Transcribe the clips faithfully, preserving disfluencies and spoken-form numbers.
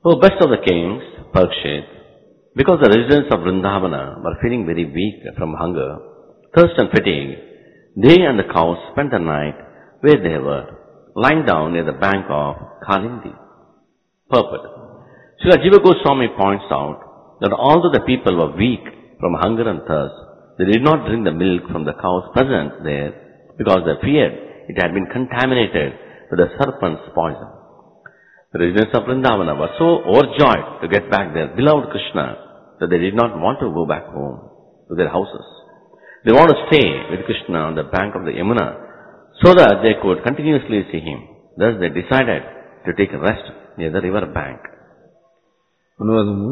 O best of the kings, Parikshit, because the residents of Vrindavana were feeling very weak from hunger, thirst and fatigue, they and the cows spent the night where they were, lying down near the bank of Kalindi. Purport. Srila Jiva Goswami points out that although the people were weak from hunger and thirst, they did not drink the milk from the cows present there because they feared it had been contaminated with the serpent's poison. The residents of Vrindavana were so overjoyed to get back their beloved Krishna that they did not want to go back home to their houses. They wanted to stay with Krishna on the bank of the Yamuna so that they could continuously see him. Thus they decided to take a rest near the river bank. అనువాదము.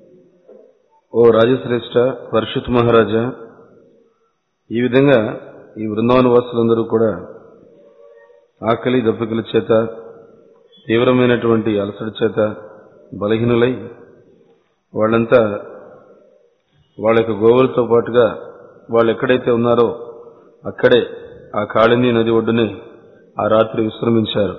ఓ రాజశ్రేష్ఠ పరీక్షిత్ మహారాజా, ఈ విధంగా ఈ బృందావన వాసులందరూ కూడా ఆకలి దప్పికల చేత, తీవ్రమైనటువంటి అలసట చేత బలహీనులై వాళ్ళంతా వాళ్ళ యొక్క గోవులతో పాటుగా వాళ్ళు ఎక్కడైతే ఉన్నారో అక్కడే ఆ కాళింది నది ఒడ్డునే ఆ రాత్రి విశ్రమించారు.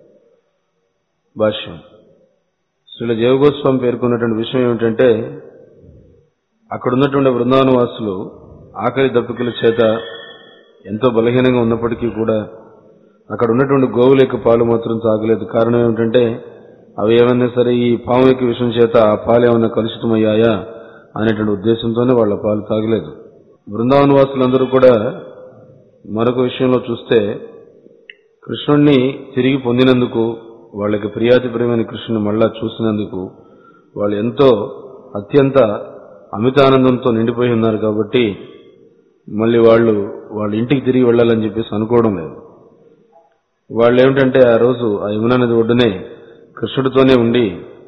భాష్యం. శ్రీల జీవగోస్వామి పేర్కొన్నటువంటి విషయం ఏమిటంటే, అక్కడున్నటువంటి బృందావన వాసులు ఆకలి దప్పికల చేత ఎంతో బలహీనంగా ఉన్నప్పటికీ కూడా అక్కడ ఉన్నటువంటి గోవుల యొక్క పాలు మాత్రం తాగలేదు. కారణం ఏమిటంటే, అవి ఏమైనా సరే ఈ పాము యొక్క విషయం చేత ఆ పాలు ఏమైనా కలుషితమయ్యాయా అనేటువంటి ఉద్దేశంతోనే వాళ్ళ పాలు తాగలేదు. బృందావన వాసులందరూ కూడా మరొక విషయంలో చూస్తే, కృష్ణుణ్ణి తిరిగి పొందినందుకు, వాళ్ళకి ప్రియాతి ప్రియమైన కృష్ణుని మళ్ళా చూసినందుకు వాళ్ళు ఎంతో అత్యంత అమితానందంతో నిండిపోయి ఉన్నారు. కాబట్టి మళ్ళీ వాళ్ళు వాళ్ళ ఇంటికి తిరిగి వెళ్లాలని చెప్పేసి అనుకోవడం లేదు. వాళ్ళు ఏమిటంటే ఆ రోజు ఆ యమునా నది ఒడ్డునే కృష్ణుడితోనే ఉండి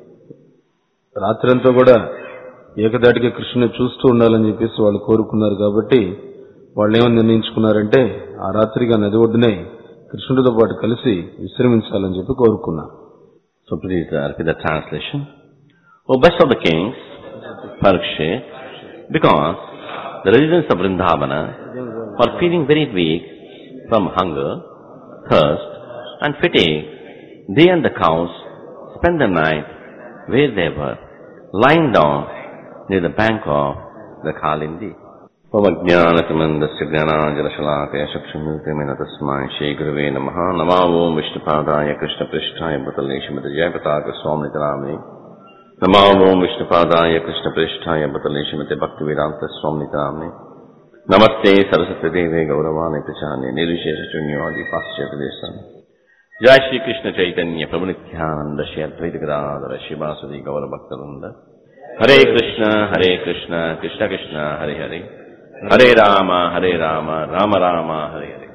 రాత్రంతా కూడా ఏకదాటిగా కృష్ణుని చూస్తూ ఉండాలని చెప్పేసి వాళ్ళు కోరుకున్నారు. కాబట్టి వాళ్ళు ఏమని నిర్ణయించుకున్నారంటే ఆ రాత్రిగా నది ఒడ్డునే కృష్ణుడితో పాటు కలిసి విశ్రమించాలని చెప్పి కోరుకున్నారు. So please uh, repeat the translation. O best of the kings, Parikshit, because the residents of Vrindavana were feeling very weak from hunger, thirst and fatigue, they and the cows spent the night where they were, lying down near the bank of the Kalindi. Pavajnanakamandasya jnananjalashalakaya chakshumurtimena tasmai Shri Guruve namaha. Namo Om Vishnupadaya Krishna Prishtaya Bhutale Srimati Jayapataka Swami Nitarami. Namo Om Vishnupadaya Krishna Prishtaya Bhutale Srimati Bhaktivedanta Swami Nitarami. Namaste Saraswati Deve Gauravani Prachane Nirvishesha Chunyadi Paschyata Desana. Jai Shri Krishna Chaitanya Prabhu Nityananda Shri Advaita Gadadhara Shivasadi Gaura Bhaktaranda. Hare Krishna Hare Krishna Krishna Krishna Hare Hare Hare Rama Hare Rama Rama Rama Hare Hare.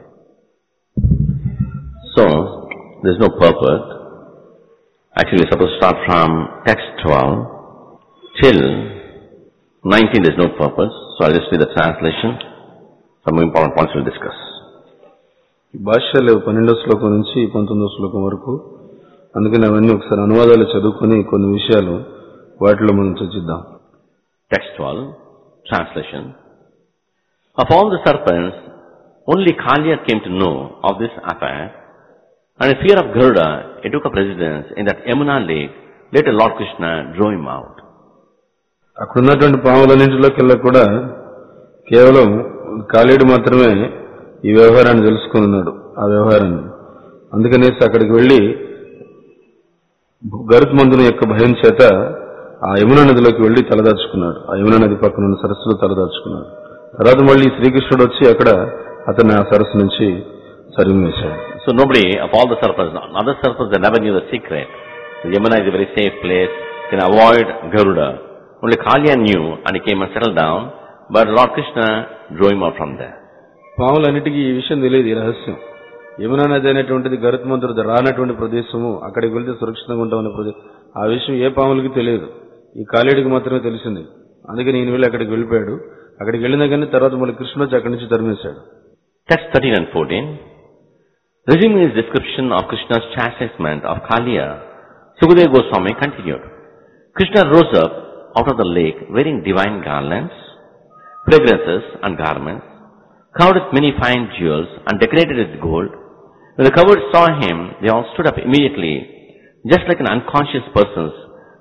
So, there is no purport. Actually, we are supposed to start from text twelve till nineteen. There is no purpose. So, I will just read the translation. Some important points we will discuss. భాష్యాలు పన్నెండో శ్లోకం నుంచి పంతొమ్మిదో శ్లోకం వరకు, అందుకని అవన్నీ ఒకసారి అనువాదాలు చదువుకుని కొన్ని విషయాలు వాటిలో మనం చర్చిద్దాం. Text twelve, translation. Of all the serpents, only Kaliya came to know of this affair, and in fear of Garuda, he took up residence in that Yamuna lake. Later Lord Krishna drove him out. అక్కడున్నటువంటి పాములన్నింటిలోకెల్లా కూడా కేవలం కాళీయుడు మాత్రమే ఈ వ్యవహారాన్ని తెలుసుకున్నాడు, ఆ వ్యవహారాన్ని. అందుకనేసి అక్కడికి వెళ్లి గరుత్మంతుని యొక్క భయం చేత ఆ యమునా నదిలోకి వెళ్లి తలదాచుకున్నాడు. ఆ యమునా నది పక్కన ఉన్న సరస్సులో తలదాచుకున్నాడు. తర్వాత మళ్ళీ శ్రీకృష్ణుడు వచ్చి అక్కడ అతన్ని ఆ సరస్సు నుంచి సరివేశాడు. So nobody of all the serpents, other serpents, they never knew the secret. The Yamuna is a very safe place, can avoid Garuda. Only Kaliya knew and he came and settled down, but Lord Krishna drove him out from there. పాములన్నిటికీ ఈ విషయం తెలియదు, ఈ రహస్యం. యమునా నది అనేటువంటిది గరుత్మంతుడు రానటువంటి ప్రదేశము, అక్కడికి వెళ్తే సురక్షితంగా ఉంటామనే ప్రదేశం. ఆ విషయం ఏ పాములకి తెలియదు, ఈ కాళీయుడికి మాత్రమే తెలిసింది. అందుకే నేను వెళ్ళి అక్కడికి వెళ్ళిపోయాడు. అక్కడికి వెళ్ళినా కానీ తర్వాత మళ్ళీ కృష్ణుడు వచ్చి అక్కడి నుంచి తరిమేశాడు. Text thirteen and fourteen. Resuming his description of Krishna's chastisement of Kaliya, Sukadeva Goswami continued. Krishna rose up out of the lake wearing divine garlands, fragrances and garments, covered with many fine jewels and decorated with gold. When the cowards saw him, they all stood up immediately, just like an unconscious person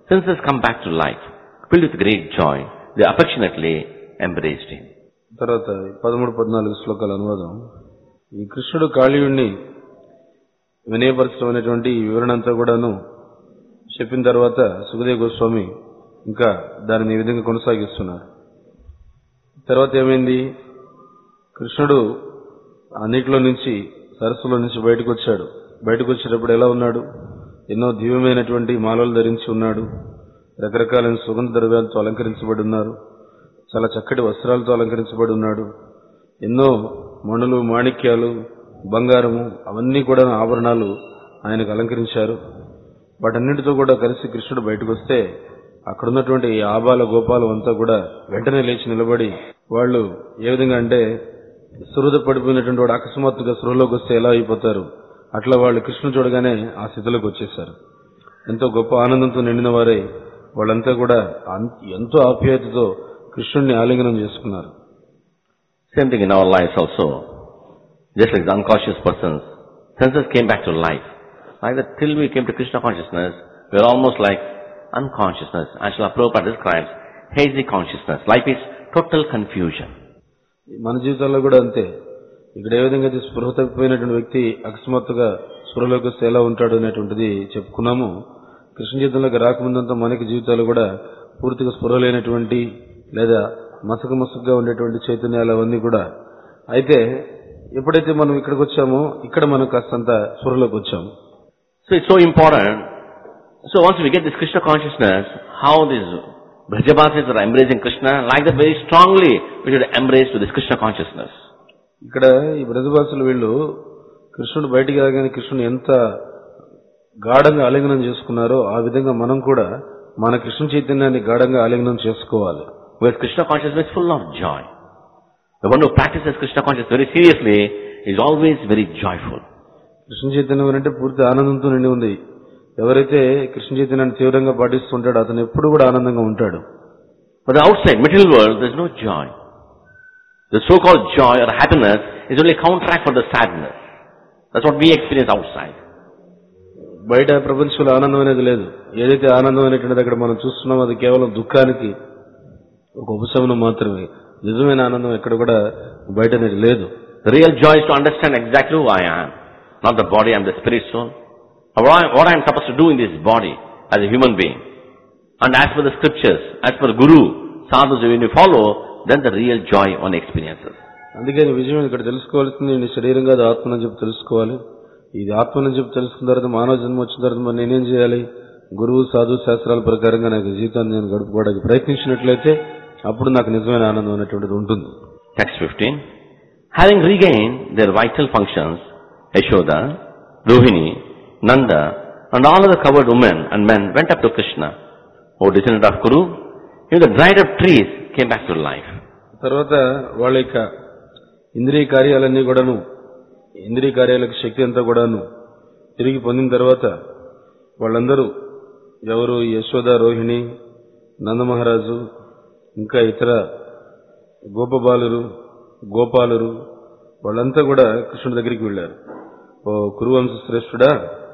senses come back to life. Filled with great joy, they affectionately embraced him. తర్వాత పదమూడు పద్నాలుగు శ్లోకాల అనువాదం. ఈ కృష్ణుడు కాళీయుణ్ణి వినయపరచడం అనేటువంటి ఈ వివరణ అంతా కూడాను చెప్పిన తర్వాత సుఖదేవ్ గోస్వామి ఇంకా దానిని ఈ విధంగా కొనసాగిస్తున్నారు. తర్వాత ఏమైంది? కృష్ణుడు ఆ నీటిలో నుంచి సరస్సులో నుంచి బయటకు వచ్చాడు. బయటకు వచ్చేటప్పుడు ఎలా ఉన్నాడు? ఎన్నో దివ్యమైనటువంటి మాలలు ధరించి ఉన్నాడు. రకరకాలైన సుగంధ ద్రవ్యాలతో అలంకరించబడి ఉన్నారు. చాలా చక్కటి వస్త్రాలతో అలంకరించబడి ఉన్నాడు. ఎన్నో మణులు, మాణిక్యాలు, బంగారము అవన్నీ కూడా ఆభరణాలు ఆయనకు అలంకరించారు. వాటన్నిటితో కూడా కలిసి కృష్ణుడు బయటకు వస్తే అక్కడున్నటువంటి ఆబాల గోపాలు అంతా కూడా వెంటనే లేచి నిలబడి, వాళ్ళు ఏ విధంగా అంటే సుహృద పడిపోయినటువంటి వాడు అకస్మాత్తుగా సృహలోకి వస్తే ఎలా అయిపోతారు, అట్లా వాళ్ళు కృష్ణుడు చూడగానే ఆ స్థితిలోకి వచ్చేశారు. ఎంతో గొప్ప ఆనందంతో నిండిన వారై వాళ్ళంతా కూడా ఎంతో ఆప్యాయతతో కృష్ణుడిని ఆలింగనం చేసుకున్నారు. Same thing in our lives also. Just like the unconscious persons, senses came back to life. Like that, till we came to Krishna consciousness, we are almost like unconsciousness. As Srila Prabhupada describes, hazy consciousness. Life is total confusion. మన జీవితాల్లో కూడా అంతే. ఇక్కడ ఏ విధంగా స్పృహ తప్పిపోయినటువంటి వ్యక్తి అకస్మాత్తుగా స్పృహలోకి వస్తే ఎలా ఉంటాడు అనేటువంటిది చెప్పుకున్నాము. కృష్ణ జీవితంలోకి రాకముందంతా మనకి జీవితాలు కూడా పూర్తిగా స్పృహ లేనటువంటి లేదా మసక మసకగా ఉండేటువంటి చైతన్యాలు అవన్నీ కూడా. అయితే ఎప్పుడైతే మనం ఇక్కడికి వచ్చామో ఇక్కడ మనం కాస్తంత స్పృహలోకి వచ్చాము. So it's so important. So once we get this Krishna consciousness, how these Brajabasis are embracing Krishna, like that very strongly we should embrace to this Krishna consciousness. ఇక్కడ ఈ బ్రజబాసులు వీళ్ళు కృష్ణుడు బయటికి రాగానే కృష్ణుని ఎంత గాఢంగా ఆలింగనం చేసుకున్నారో ఆ విధంగా మనం కూడా మన కృష్ణ చైతన్యాన్ని గాఢంగా ఆలింగనం చేసుకోవాలి. Where Krishna consciousness is full of joy. The one who practices Krishna consciousness very seriously is always very joyful. Krishna చైతన్యం అంటే పూర్తి ఆనందంతో నిండి ఉంది. ఎవరైతే కృష్ణ చైతన్యాన్ని తీవ్రంగా పాటిస్తుంటాడో అతను ఎప్పుడు కూడా ఆనందంగా ఉంటాడు. But the outside material world there is no joy. The so-called joy or happiness is only counteract for the sadness. That's what we experience outside. బయట ప్రపంచంలో ఆనందం అనేది లేదు. ఏదైతే ఆనందం అనేటువంటిది అక్కడ మనం చూస్తున్నామో అది కేవలం దుఃఖానికి ఒక ఉపశమనం మాత్రమే. నిజమైన ఆనందం ఎక్కడ కూడా బయట అనేది లేదు. The real joy is to understand exactly who I am. Not the body, I am the spirit soul. What I am supposed to do in this body as a human being. And as per the scriptures, as per Guru, sadhus, when you follow, then the real joy one experiences. అందుకే విజయం ఇక్కడ తెలుసుకోవాల్సింది నీ శరీరంగా అది ఆత్మని చెప్పి తెలుసుకోవాలి. ఇది ఆత్మని చెప్పి తెలుసుకున్న తర్వాత మానవ జన్మ వచ్చిన తర్వాత మరి నేనేం చేయాలి? గురువు సాధు శాస్త్రాల ప్రకారంగా నాకు జీవితాన్ని నేను గడుపుకోవడానికి ప్రయత్నించినట్లయితే అప్పుడు నాకు నిజమైన ఆనందం అనేటువంటిది ఉంటుంది. Text fifteen. Having regained their vital functions, Yashoda, Rohini, Nanda, and all other covered women and men went up to Krishna. O descendant of Kuru, even the dried up trees came back to life. తర్వాత వాళ్ళ యొక్క ఇంద్రియ కార్యాలన్నీ కూడాను, ఇంద్రియ కార్యాలకు శక్తి అంతా కూడాను తిరిగి పొందిన తర్వాత వాళ్ళందరూ ఎవరు? యశోద, రోహిణి, నందమహారాజు, ఇంకా ఇతర గోపబాలురు, గోపాలురు వాళ్ళంతా కూడా కృష్ణుడి దగ్గరికి వెళ్లారు. ఓ కురువంశ శ్రేష్ఠుడా,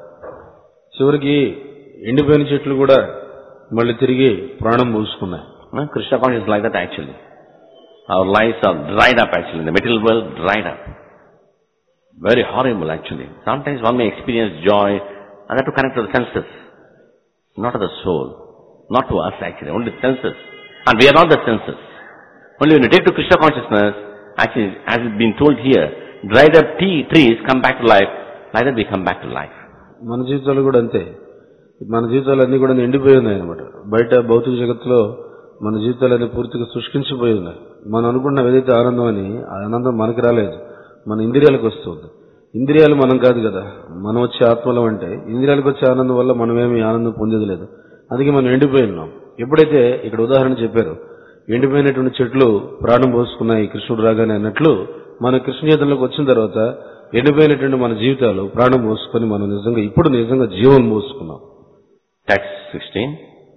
చివరికి ఎండిపోయిన చెట్లు కూడా మళ్ళీ తిరిగి ప్రాణం పోసుకున్నాయి. Krishna consciousness is like that actually. Our lives are dried up actually. The material world dried up. Very horrible actually. Sometimes one may experience joy and that to connect to the senses. Not to the soul. Not to us actually. Only the senses. And we are not the senses. Only when you take to Krishna consciousness, actually as it's been told here, dried up tea, trees come back to life. Like that we come back to life. మన జీవితాలు కూడా అంతే. మన జీవితాలన్నీ కూడా ఎండిపోయి ఉన్నాయి అనమాట. బయట భౌతిక జగత్తులో మన జీవితాలన్నీ పూర్తిగా శుష్కించిపోయి ఉన్నాయి. మనం అనుకున్న ఏదైతే ఆనందం అని ఆ ఆనందం మనకి రాలేదు, మన ఇంద్రియాలకు వస్తుంది. ఇంద్రియాలు మనం కాదు కదా, మనం వచ్చే ఆత్మలం అంటే ఇంద్రియాలకు వచ్చే ఆనందం వల్ల మనమేమి ఆనందం పొందేది లేదు. అందుకే మనం ఎండిపోయి ఉన్నాం. ఎప్పుడైతే ఇక్కడ ఉదాహరణ చెప్పారు, ఎండిపోయినటువంటి చెట్లు ప్రాణం పోసుకున్నాయి కృష్ణుడు రాగానే అన్నట్లు, మన కృష్ణ జీవితంలోకి వచ్చిన తర్వాత ఎండిపోయినటువంటి మన జీవితాలు ప్రాణం పోసుకొని మనం నిజంగా ఇప్పుడు నిజంగా జీవం పోసుకున్నాం. Text sixteen.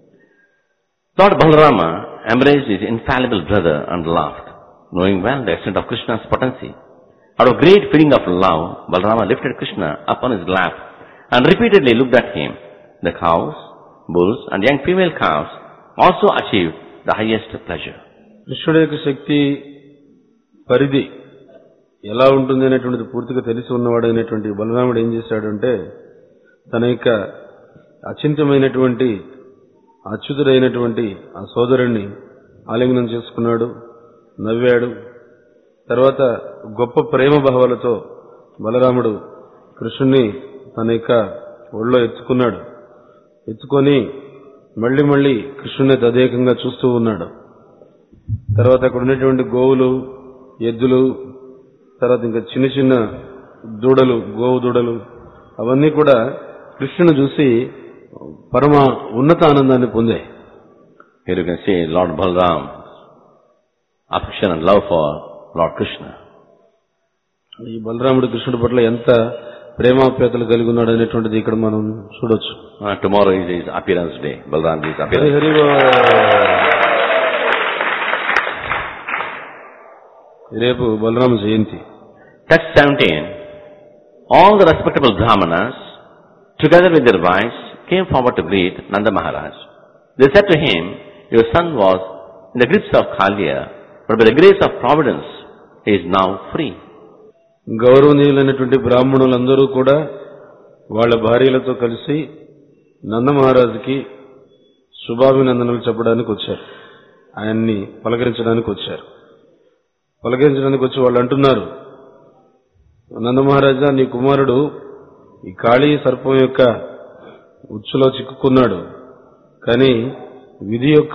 Lord Balarama embraced his infallible brother and laughed, knowing well the extent of Krishna's potency. Out of great feeling of love, Balarama lifted Krishna upon his lap and repeatedly looked at him. The cows, bulls and young female calves also achieved the highest pleasure. కృష్ణుడి యొక్క శక్తి పరిధి ఎలా ఉంటుంది అనేటువంటిది పూర్తిగా తెలిసి ఉన్నవాడు అయినటువంటి బలరాముడు ఏం చేశాడంటే తన యొక్క అచింత్యమైనటువంటి అచ్యుతుడైనటువంటి ఆ సోదరుణ్ణి ఆలింగనం చేసుకున్నాడు, నవ్వాడు. తర్వాత గొప్ప ప్రేమ భావాలతో బలరాముడు కృష్ణుణ్ణి తన యొక్క ఒళ్ళో ఎత్తుకున్నాడు. ఎత్తుకొని మళ్లీ మళ్లీ కృష్ణుని తదేకంగా చూస్తూ ఉన్నాడు. తర్వాత అక్కడ ఉన్నటువంటి గోవులు, ఎద్దులు, తర్వాత ఇంకా చిన్న చిన్న దూడలు, గోవు దూడలు అవన్నీ కూడా కృష్ణుని చూసి పరమ ఉన్నత ఆనందాన్ని పొందాయి. Here you can see Lord Balram affection and love for Lord Krishna. ఈ బలరాముడు కృష్ణుడి పట్ల ఎంత ప్రేమాప్యాతలు కలిగి ఉన్నాడు అనేటువంటిది ఇక్కడ మనం చూడొచ్చు. Uh, tomorrow is his appearance day. Balramji's appearance. Hari రేపు బలరామ జయంతి. Text seventeen. All the respectable Brahmanas, together with their wives, came forward to greet Nanda Maharaj. They said to him, your son was in the grips of Kaliya, but by the grace of Providence, he is now free. గౌరవనీయులైనటువంటి బ్రాహ్మణులందరూ కూడా వాళ్ళ భార్యలతో కలిసి నందమహారాజుకి శుభాభినందనలు చెప్పడానికి వచ్చారు. ఆయన్ని పలకరించడానికి వచ్చారు. పలకరించడానికి వచ్చి వాళ్ళు అంటున్నారు, నందమహారాజా, నీ కుమారుడు ఈ కాళీ సర్పం యొక్క ఉచ్చులో చిక్కుకున్నాడు, కానీ విధి యొక్క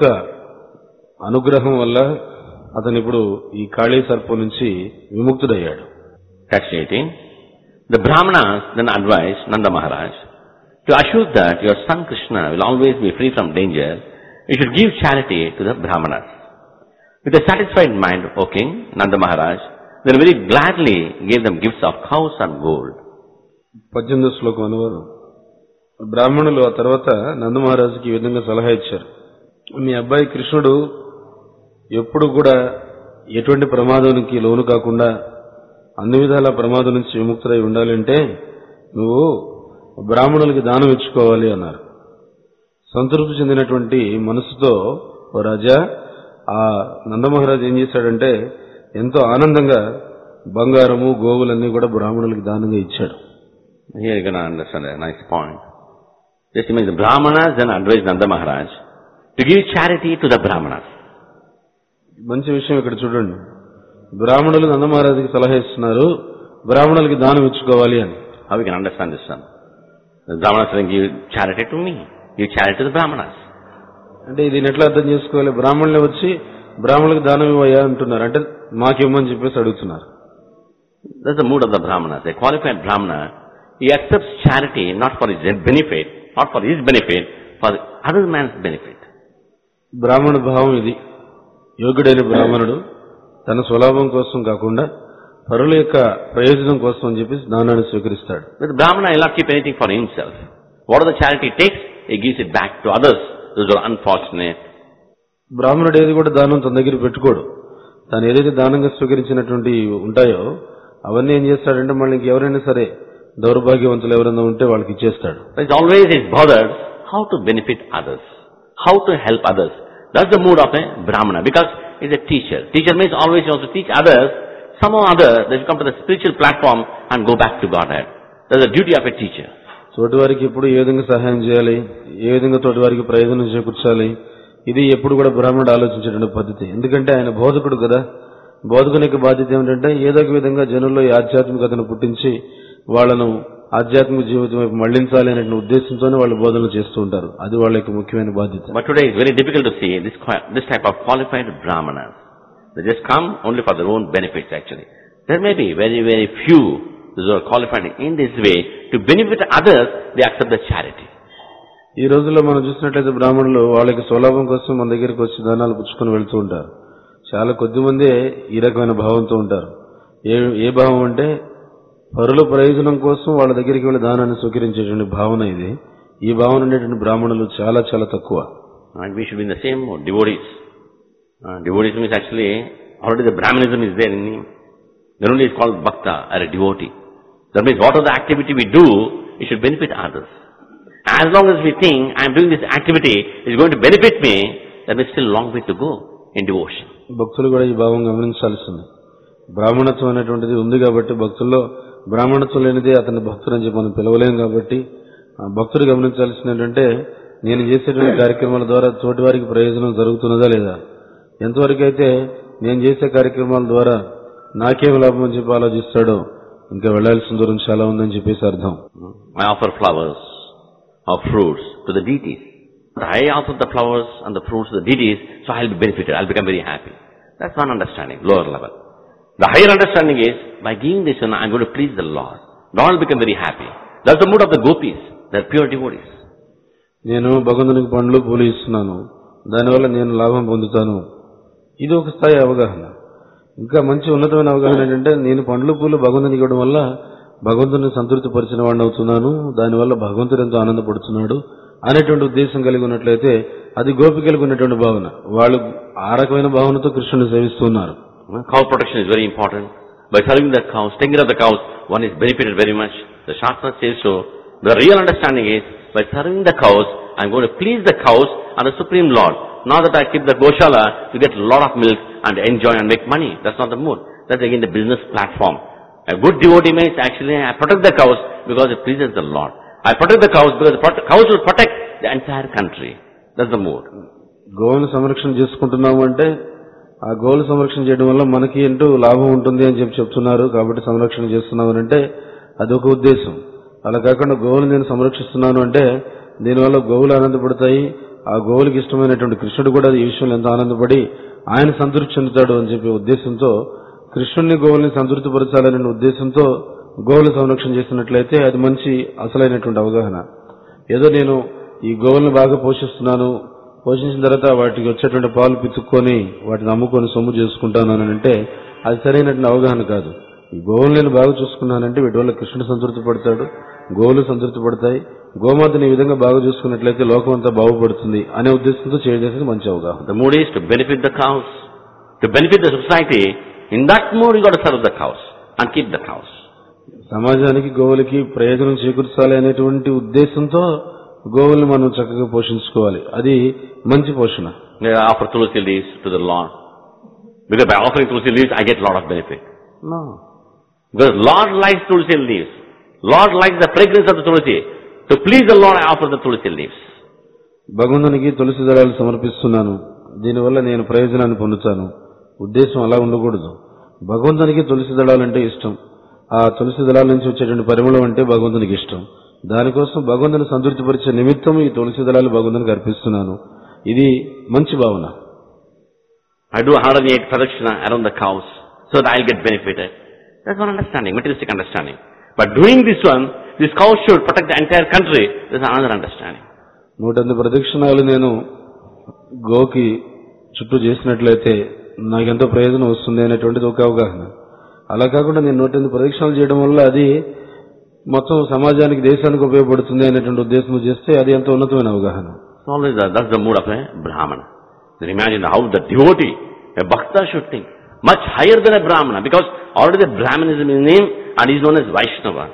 అనుగ్రహం వల్ల అతను ఇప్పుడు ఈ కాళీ సర్పం నుంచి విముక్తుడయ్యాడు. Text eighteen. The Brahmanas then advised Nanda Maharaj, to assure that your son Krishna will always be free from danger, you should give charity to the Brahmanas. With a satisfied mind, O king, Nanda Maharaj then very gladly gave them gifts of cows and gold. పద్దెనిమిదో శ్లోకం అనువాదం. బ్రాహ్మణులు ఆ తర్వాత నందమహారాజుకి ఈ విధంగా సలహా ఇచ్చారు, మీ అబ్బాయి కృష్ణుడు ఎప్పుడు కూడా ఎటువంటి ప్రమాదానికి లోను కాకుండా అన్ని విధాల ప్రమాదం నుంచి విముక్తులై ఉండాలంటే నువ్వు బ్రాహ్మణులకి దానం ఇచ్చుకోవాలి అన్నారు. సంతృప్తి చెందినటువంటి మనసుతో ఓ రాజా, ఆ నందమహారాజు ఏం చేశాడంటే ఎంతో ఆనందంగా బంగారము, గోవులన్నీ కూడా బ్రాహ్మణులకి దానంగా ఇచ్చాడు. Here you're going to understand a nice point. This means the Brahmanas then advised Nanda Maharaj to give charity to the Brahmanas. మంచి విషయం ఇక్కడ చూడండి. బ్రాహ్మణులు నందమహారాజుకి సలహా ఇస్తున్నారు, బ్రాహ్మణులకి దానం ఇచ్చుకోవాలి అని. How we can understand this son? The Brahmanas saying, give charity to me, give charity to the Brahmanas. అంటే దీన్ని ఎట్లా అర్థం చేసుకోవాలి? బ్రాహ్మణులు వచ్చి బ్రాహ్మణులకు దానం ఇవ్వయా అంటున్నారు, అంటే మాకివ్వమని చెప్పేసి అడుగుతున్నారు. That's the mood of the Brahmanas. A qualified Brahmana, he accepts charity not for his benefit, not for his benefit, for other man's benefit. బ్రాహ్మణ భావం ఇది. యోగ్యుడైన బ్రాహ్మణుడు తన స్వలాభం కోసం కాకుండా పరుల యొక్క ప్రయోజనం కోసం అని చెప్పి దానాన్ని స్వీకరిస్తాడు. The Brahmana will not keep anything for himself. Whatever the charity takes, he gives it back to others, those who are unfortunate. బ్రాహ్మణుడు ఏది కూడా దానం తన దగ్గర పెట్టుకోడు. తాను ఏదైతే దానంగా స్వీకరించినటువంటి ఉంటాయో అవన్నీ ఏం చేస్తాడంటే మళ్ళీ ఎవరైనా సరే దౌర్భాగ్యవంతులు ఎవరైనా ఉంటే వాళ్ళకి ఇచ్చేస్తాడు. It's always is bothered how to benefit others, how to help others. That's the mood of a Brahmana, because he's a teacher. Teacher means always he wants to teach others. Somehow or other, they should come to the spiritual platform and go back to Godhead. That's the duty of a teacher. తోటి వారికి ఎప్పుడు ఏ విధంగా సహాయం చేయాలి, ఏ విధంగా తోటి వారికి ప్రయోజనం చేకూర్చాలి, ఇది ఎప్పుడు కూడా బ్రాహ్మణుడు ఆలోచించేటువంటి పద్ధతి. ఎందుకంటే ఆయన బోధకుడు కదా. బోధకుని యొక్క బాధ్యత ఏమిటంటే ఏదో ఒక విధంగా జనుల్లో ఈ ఆధ్యాత్మికతను పుట్టించి వాళ్లను ఆధ్యాత్మిక జీవితం వైపు మళ్లించాలి అనే ఉద్దేశంతోనే వాళ్ళు బోధనలు చేస్తూ ఉంటారు. అది వాళ్ళ యొక్క ముఖ్యమైన బాధ్యత. But today it's very difficult to see this this type of qualified Brahmanas. They just come only for their own benefits actually. There may be very, very few those who are qualified in this way to benefit others, they accept the charity. ఈ రోజుల్లో మనం చూసినట్లయితే బ్రాహ్మణులు వాళ్ళకి స్వలాభం కోసం మన దగ్గరికి వచ్చి దానాలు పుచ్చుకొని వెళ్తూ ఉంటారు. చాలా కొద్ది మందే ఈ రకమైన భావంతో ఉంటారు. ఏ ఏ భావం అంటే పరుల ప్రయోజనం కోసం వాళ్ళ దగ్గరికి వెళ్ళి దానాన్ని స్వీకరించేటువంటి భావన ఇది. ఈ భావన ఉండేటువంటి బ్రాహ్మణులు చాలా చాలా తక్కువ. And we should be in the same mode, devotees. Uh, devotees means actually, already the Brahmanism is there in him. Then only is called Bhakta or a devotee. That means whatever the activity we do, it should benefit others. As long as we think I am doing this activity is going to benefit me, there is still a long way to go in devotion. భక్తులు కూడా ఈ భావం గమనించాల్సింది. బ్రాహ్మణత్వం అనేటువంటిది ఉంది కాబట్టి భక్తుల్లో బ్రాహ్మణత్వం లేనిది అతని భక్తుడు అని చెప్పి మనం పిలవలేం కాబట్టి భక్తుడు గమనించాల్సింది ఏంటంటే నేను చేసేటువంటి కార్యక్రమాల ద్వారా తోటి వారికి ప్రయోజనం జరుగుతున్నదా లేదా, ఎంతవరకు అయితే నేను చేసే కార్యక్రమాల ద్వారా నాకేం లాభం అని చెప్పి ఆలోచిస్తాడో ఇంకా వెళ్లాల్సిన దూరం చాలా ఉందని చెప్పేసి అర్థం. I offer flowers or fruits to the deities. I offer the flowers and the fruits to the deities, so I will be benefited, I will become very happy. That's one understanding, lower level. The higher understanding is, by giving this one, I am going to please the Lord. Lord will become very happy. That's the mood of the gopis. They are pure devotees. నేను భగవంతునికి పండ్లు పూలు ఇస్తున్నాను, దానివల్ల నేను లాభం పొందుతాను. ఇది ఒక స్థాయి అవగాహన. ఇంకా మంచి ఉన్నతమైన అవగాహన ఏంటంటే నేను పండ్లు పూలు భగవంతునికి ఇవ్వడం వల్ల భగవంతుని సంతృప్తి పరిచిన వాడిని అవుతున్నాను, దానివల్ల భగవంతుడు ఎంతో ఆనందపడుతున్నాడు అనేటువంటి ఉద్దేశం కలిగి ఉన్నట్లయితే అది గోపికలకు ఉన్నటువంటి భావన. వాళ్ళు ఆ రకమైన భావనతో కృష్ణుని సేవిస్తున్నారు. Cow protection is very important. By serving the cows, taking care of the cows, one is benefited very much. The Shastra says so. The real understanding is, by serving the cows, I am going to please the cows and the Supreme Lord. Not that I keep the Goshala to get a lot of milk and enjoy and make money. That's not the mood. That's again the business platform. A good devotee means actually I protect the cows because it pleases the Lord. I protect the cows because the cows will protect the entire country. That's the mood. గోవులను సంరక్షణ చేసుకుంటున్నాము అంటే ఆ గోవుల సంరక్షణ చేయడం వల్ల మనకి ఏంటో లాభం ఉంటుంది అని చెప్పి చెప్తున్నారు కాబట్టి సంరక్షణ చేస్తున్నామని అంటే అదొక ఉద్దేశం. అలా కాకుండా గోవులు నేను సంరక్షిస్తున్నాను అంటే దీనివల్ల గోవులు ఆనందపడతాయి, ఆ గోవులకి ఇష్టమైనటువంటి కృష్ణుడు కూడా ఈ విషయంలో ఎంతో ఆనందపడి ఆయన సంతృప్తి చెందుతాడు అని చెప్పే ఉద్దేశంతో కృష్ణుడిని గోవుల్ని సంతృప్తిపరచాలనే ఉద్దేశంతో గోవుల సంరక్షణ చేసినట్లయితే అది మంచి అసలైనటువంటి అవగాహన. ఏదో నేను ఈ గోవులను బాగా పోషిస్తున్నాను, పోషించిన తర్వాత వాటికి వచ్చేటువంటి పాలు పిచ్చుకొని వాటిని అమ్ముకొని సొమ్ము చేసుకుంటాను అని అంటే అది సరైనటువంటి అవగాహన కాదు. ఈ గోవులు నేను బాగా చూసుకున్నానంటే వీటి వల్ల కృష్ణుడు సంతృప్తి పడతాడు, గోవులు సంతృప్తి పడతాయి, గోమాతని ఈ విధంగా బాగా చూసుకున్నట్లయితే లోకం అంతా బాగుపడుతుంది అనే ఉద్దేశంతో చేయడానికి మంచి అవగాహన. The mood is to benefit the cows, to benefit the society. In that mood you got to serve the cows and keep the cows. సమాజానికి గోవులకి ప్రయోజనం చేకూర్చాలి అనేటువంటి ఉద్దేశంతో గోవుల్ని మనం చక్కగా పోషించుకోవాలి, అది మంచి పోషణ. I offer tulsi leaves to the Lord. Because by offering tulsi leaves I get a lot of benefit. No. Because Lord likes tulsi leaves. Lord likes the fragrance of the tulsi. To please the Lord I offer the tulsi leaves. భగవంతునికి తులసి దళాలు సమర్పిస్తున్నాను, దీనివల్ల నేను ప్రయోజనాన్ని పొందుతాను. ఉద్దేశం అలా ఉండకూడదు. భగవంతునికి తులసి దళాలంటే ఇష్టం, ఆ తులసి దళాల నుంచి వచ్చేటువంటి పరిమళం అంటే భగవంతునికి ఇష్టం. దానికోసం భగవంతుని సంతృప్తిపరిచే నిమిత్తం ఈ తులసి దళాలు భగవంతునికి అర్పిస్తున్నాను. ఇది మంచి భావన. I do one hundred eight pradakshina around the cows so that I'll get benefited. That's one understanding, materialistic understanding. But doing this one, this cow should protect the entire country. There's another understanding. నూట ఎనిమిది ప్రదక్షిణాలు నేను గోకి చుట్టూ చేసినట్లయితే నాకెంతో ప్రయోజనం వస్తుంది అనేటువంటిది ఒక అవగాహన. అలా కాకుండా నేను నూట ఎనిమిది ప్రదక్షిణాలు చేయడం వల్ల అది మొత్తం సమాజానికి దేశానికి ఉపయోగపడుతుంది అనేటువంటి ఉద్దేశం చేస్తే అది ఎంతో ఉన్నతమైన అవగాహన. Always that, that's the mood of a Brahmana. Then imagine how the devotee, a Bhakta should think. Much higher than a Brahmana, because already the Brahmanism is name and he is known as Vaishnava.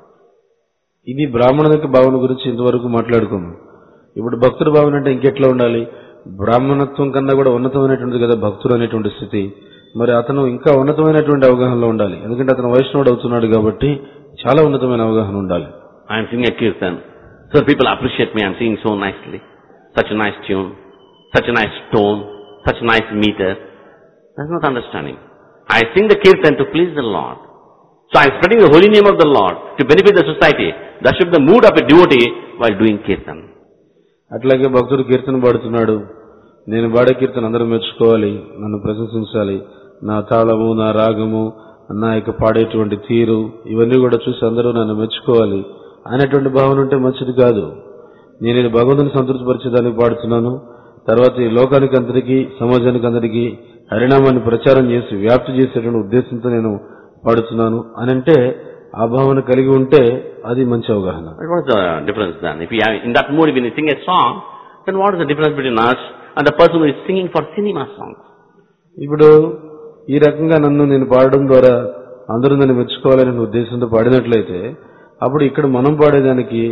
ఇది బ్రాహ్మణునికి భావన గురించి ఇంతవరకు మాట్లాడుకోము. ఇప్పుడు భక్తుడి భావన అంటే ఇంకెట్లా ఉండాలి? బ్రాహ్మణత్వం కన్నా కూడా ఉన్నతమైనటువంటిది కదా భక్తుడు అనేటువంటి స్థితి. మరి అతను ఇంకా ఉన్నతమైనటువంటి అవగాహనలో ఉండాలి, ఎందుకంటే అతను వైష్ణవుడు అవుతున్నాడు కాబట్టి చాలా ఉన్నతమైన అవగాహన ఉండాలి. I am singing a kirtan, so people appreciate me, I am singing so nicely. Such a nice tune, such a nice tone, such a nice meter. That's not understanding. I sing the kirtan to please the Lord. So I am spreading the holy name of the Lord to benefit the society. That should be the mood of a devotee while doing kirtan. అట్లాగే భక్తుడు కీర్తన పాడుతున్నాడు, నేను పాడే కీర్తన అందరూ మెచ్చుకోవాలి, నన్ను ప్రశంసించాలి, నా తాళము, నా రాగము, నా యొక్క పాడేటువంటి తీరు ఇవన్నీ కూడా చూసి అందరూ నన్ను మెచ్చుకోవాలి అనేటువంటి భావన ఉంటే మంచిది కాదు. నేను ఇది భగవంతుని సంతృప్తిపరిచేదానికి పాడుతున్నాను, తర్వాత ఈ లోకానికి అందరికీ సమాజానికి అందరికీ హరినామాన్ని ప్రచారం చేసి వ్యాప్తి చేసేటువంటి ఉద్దేశంతో నేను పాడుతున్నాను అని అంటే ఆ భావన కలిగి ఉంటే అది మంచి అవగాహన. What is the difference then? If we are in that mood, when we sing a song, then what is the difference between us and the person who is singing for cinema songs? ఇప్పుడు ఈ రకంగా నన్ను నేను పాడడం ద్వారా అందరూ నన్ను మెచ్చుకోవాలనే ఉద్దేశంతో పాడినట్లయితే అప్పుడు ఇక్కడ మనం పాడేదానికి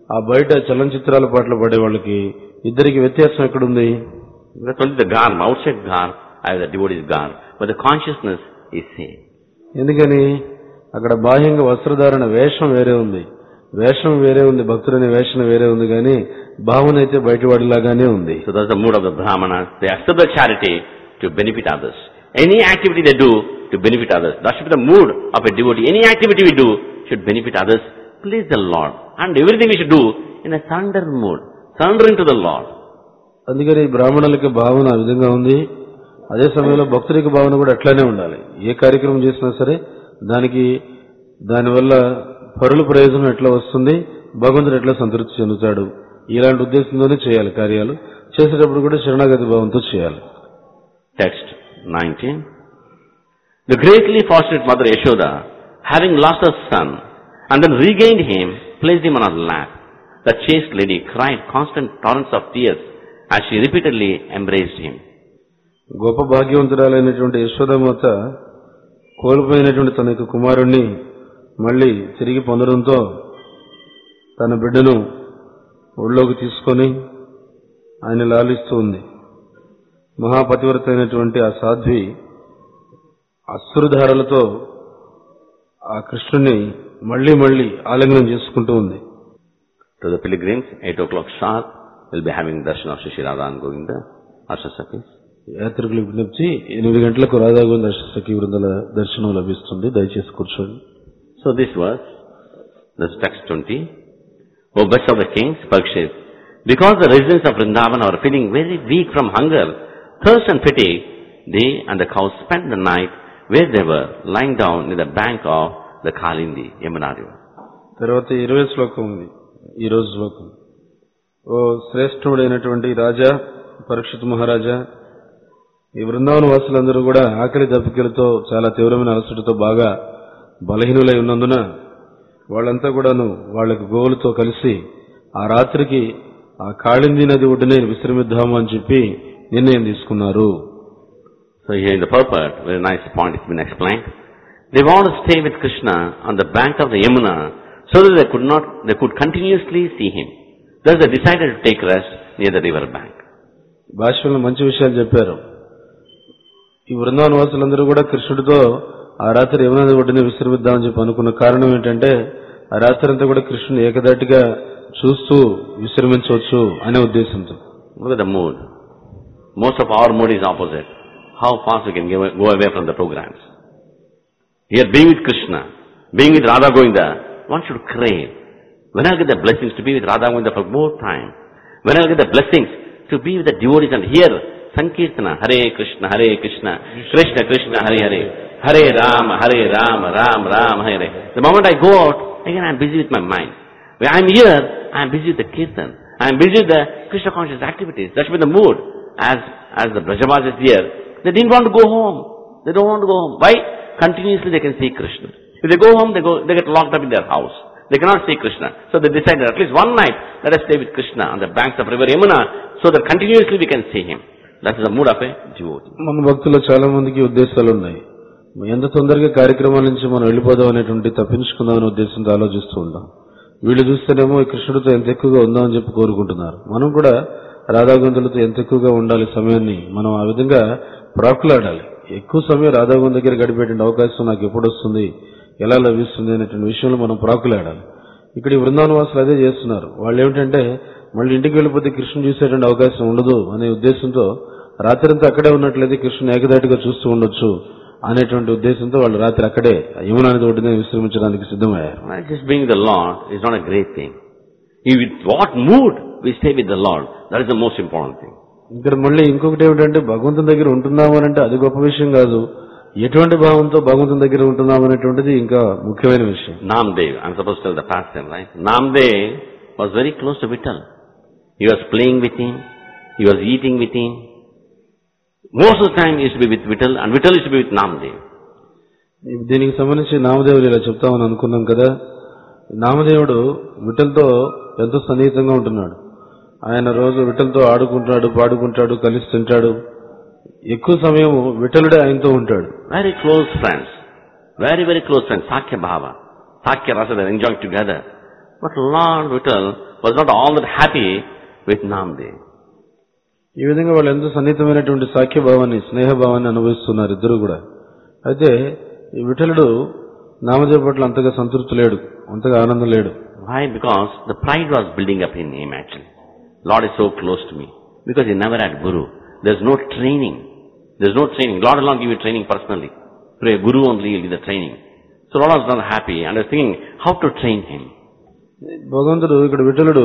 ఆ బయట చలనచిత్రాల పాటలు పాడే వాళ్ళకి ఇద్దరికి వ్యత్యాసం ఎక్కడుంది? That's only the garb, outside garb, I have the devotee's garb, but the consciousness is same. ఎందుకని అక్కడ బాహ్యంగా వస్త్రధారణ వేషం వేరే ఉంది, వేషం వేరే ఉంది, భక్తులనే వేషం వేరే ఉంది, కానీ భావన అయితే బయటవాడిలాగానే ఉంది. So that's the mood of the Brahmanas. They accept the charity to benefit others. Any activity they do to benefit others. That should be the mood of a devotee. Any activity we do should benefit others, please the Lord. And everything we should do in a surrender mood, surrendering to the Lord. అందుకని బ్రాహ్మణులకి భావన ఆ విధంగా ఉంది. అదే సమయంలో భక్తులకి భావన కూడా అట్లానే ఉండాలి. ఏ కార్యక్రమం చేసినా సరే దానికి దానివల్ల పరుల ప్రయోజనం ఎట్లా వస్తుంది, భగవంతుడు ఎట్లా సంతృప్తి చెందుతాడు, ఇలాంటి ఉద్దేశంతోనే చేయాలి కార్యాలు. చేసేటప్పుడు కూడా శరణాగతి భావంతో చేయాలి. Text nineteen. The greatly fortunate mother Yashoda, having lost her son and then regained him, placed him on her lap. The chaste lady cried constant torrents of tears as she repeatedly embraced him. గొప్ప భాగ్యవంతురాలైనటువంటి యశోదామాత కోల్పోయినటువంటి తన యొక్క కుమారుణ్ణి మళ్లీ తిరిగి పొందడంతో తన బిడ్డను ఒళ్ళోకి తీసుకొని ఆయన లాలిస్తూ ఉంది. మహాపతివ్రత అయినటువంటి ఆ సాధ్వి అశ్రుధారలతో ఆ కృష్ణుని మళ్లీ మళ్లీ ఆలింగనం చేసుకుంటూ ఉంది. To the pilgrims, eight o'clock sharp, will be having darshan of Shri Radha and Govinda, Ashasakis. యాత్రికులకు విజ్ఞప్తి, ఎనిమిది గంటలకు రాధా గోవింద అష్టసఖి వృందాల దర్శనం లభిస్తుంది, దయచేసి కూర్చోండి. So this was, this text twenty. O best of the kings, Parikshit, because the residents of Vrindavan are feeling very weak from hunger, thirst and fatigue, they and the cows spent the night where they were, lying down near the bank of the Kalindi, Yamuna river. తర్వాత ఇరవై శ్లోకం ఉంది ఈ రోజు శ్లోకం. ఓ శ్రేష్ఠుడైనటువంటి రాజా పరీక్షిత్ మహారాజా, ఈ బృందావన వాసులందరూ కూడా ఆకలి దప్పికలతో చాలా తీవ్రమైన అలసటతో బాగా బలహీనులై ఉన్నందున వాళ్ళంతా కూడాను వాళ్ళకి గోవులతో కలిసి ఆ రాత్రికి ఆ కాళింది నది ఒడ్డునే విశ్రమిద్దాము అని చెప్పి నిర్ణయం తీసుకున్నారు. So here in the purport, very nice point has been explained. They want to stay with Krishna on the bank of the Yamuna so that they could not, they could continuously see him. Thus they decided to take rest near the river bank. భాష్యంలో మంచి విషయాలు చెప్పారు. ఈ బృందావన వాసులందరూ కూడా కృష్ణుడితో ఆ రాత్రి యమునా నది ఒడ్డునే విశ్రమిద్దామని చెప్పి అనుకున్న కారణం ఏంటంటే ఆ రాత్రి అంతా కూడా కృష్ణుని ఏకదాటిగా చూస్తూ విశ్రమించవచ్చు అనే ఉద్దేశంతో. Look at the mood. Most of our mood is opposite. How fast we can go away from the programs. Here, being with Krishna, being with Radha Govinda, one should crave. When I get the blessings to be with Radha Govinda for more time, when I get the blessings to be with the devotees and hear Sankirtana, Hare Krishna, Hare Krishna, Krishna Krishna, Hare Hare, Hare Rama, Hare Rama, Ram Ram, Hare. The moment I go out, again I am busy with my mind. When I am here, I am busy with the Kirtan. I am busy with the Krishna conscious activities. That should be the mood. As, as the Brajavas is here, they didn't want to go home. They don't want to go home. Why? Continuously they can see Krishna. If they go home, they go, they get locked up in their house. They cannot see Krishna. So they decided at least one night, let us stay with Krishna on the banks of river Yamuna, so that continuously we can see him. That is the mood of a devotee. మన భక్తుల్లో చాలా మందికి ఉద్దేశాలు ఉన్నాయి. ఎంత తొందరగా కార్యక్రమాల నుంచి మనం వెళ్ళిపోదాం అనేటువంటి తప్పించుకుందాం అనే ఉద్దేశంతో ఆలోచిస్తూ ఉంటాం. వీళ్ళు చూస్తేనేమో కృష్ణుడితో ఎంత ఎక్కువగా ఉందామని చెప్పి కోరుకుంటున్నారు. మనం కూడా రాధాగోవిందులతో ఎంత ఎక్కువగా ఉండాలి సమయాన్ని మనం ఆ విధంగా ప్రాకులాడాలి. ఎక్కువ సమయం రాధాగోవింద దగ్గర గడిపేటువంటి అవకాశం నాకు ఎప్పుడు వస్తుంది, ఎలా లభిస్తుంది అనేటువంటి విషయంలో మనం ప్రాకులాడాలి. ఇక్కడ ఈ బృందావన వాసులు అదే చేస్తున్నారు. వాళ్ళు ఏమిటంటే మళ్ళీ ఇంటికి వెళ్ళిపోతే కృష్ణుని చూసేటువంటి అవకాశం ఉండదు అనే ఉద్దేశంతో రాత్రంతా అక్కడే ఉన్నట్లయితే కృష్ణుని ఏకదాటిగా చూస్తూ ఉండొచ్చు అనేటువంటి ఉద్దేశంతో వాళ్ళు రాత్రి అక్కడే యమునా నది ఒడ్డునే విశ్రమించడానికి సిద్ధమయ్యారు. Just being the Lord is not a great thing. If with what mood we stay with the Lord, that is the most important thing. ఇక్కడ మళ్ళీ ఇంకొకటి ఏమిటంటే భగవంతుని దగ్గర ఉంటున్నామనంటే అది గొప్ప విషయం కాదు. ఎటువంటి భావంతో భగవంతుని దగ్గర ఉంటున్నామనేటువంటిది ఇంకా ముఖ్యమైన విషయం. Namdev, I am supposed to tell the past time, right? Namdev was very close to Vittal. He was playing with him. He was eating with him. Most of the time he used to be with Vittal and Vittal used to be with Namdev. దీనికి సంబంధించి నామదేవుడు ఇలా చెప్తామని అనుకున్నాం కదా. నామదేవుడు విఠల్తో ఎంతో సన్నిహితంగా ఉంటున్నాడు. ఆయన రోజు విఠల్తో ఆడుకుంటాడు, పాడుకుంటాడు, కలిసి తింటాడు. ఎక్కువ సమయం విఠలుడే ఆయనతో ఉంటాడు. Very close friends. Very, very close friends. Sakya Bhava. Sakya Rasa, they are enjoying together. But Lord Vittal was not all that happy with Namdev. ఈ విధంగా వాళ్ళు ఎంతో సన్నిహితమైనటువంటి సాఖ్యభావాన్ని స్నేహభావాన్ని అనుభవిస్తున్నారు ఇద్దరు కూడా. అయితే ఈ విఠలుడు నామదేవ్ పట్ల అంతగా సంతృప్తి లేడు, అంతగా ఆనందం లేడు. Why? Because the pride was building up in him actually. Lord is so close to me. Because he never had Guru. There's no training. There's no training. Lord will not give you training personally. Through a Guru only will give the training. So Lord was not happy and was thinking how to train him. భగవంతుడు ఇక్కడ విఠలుడు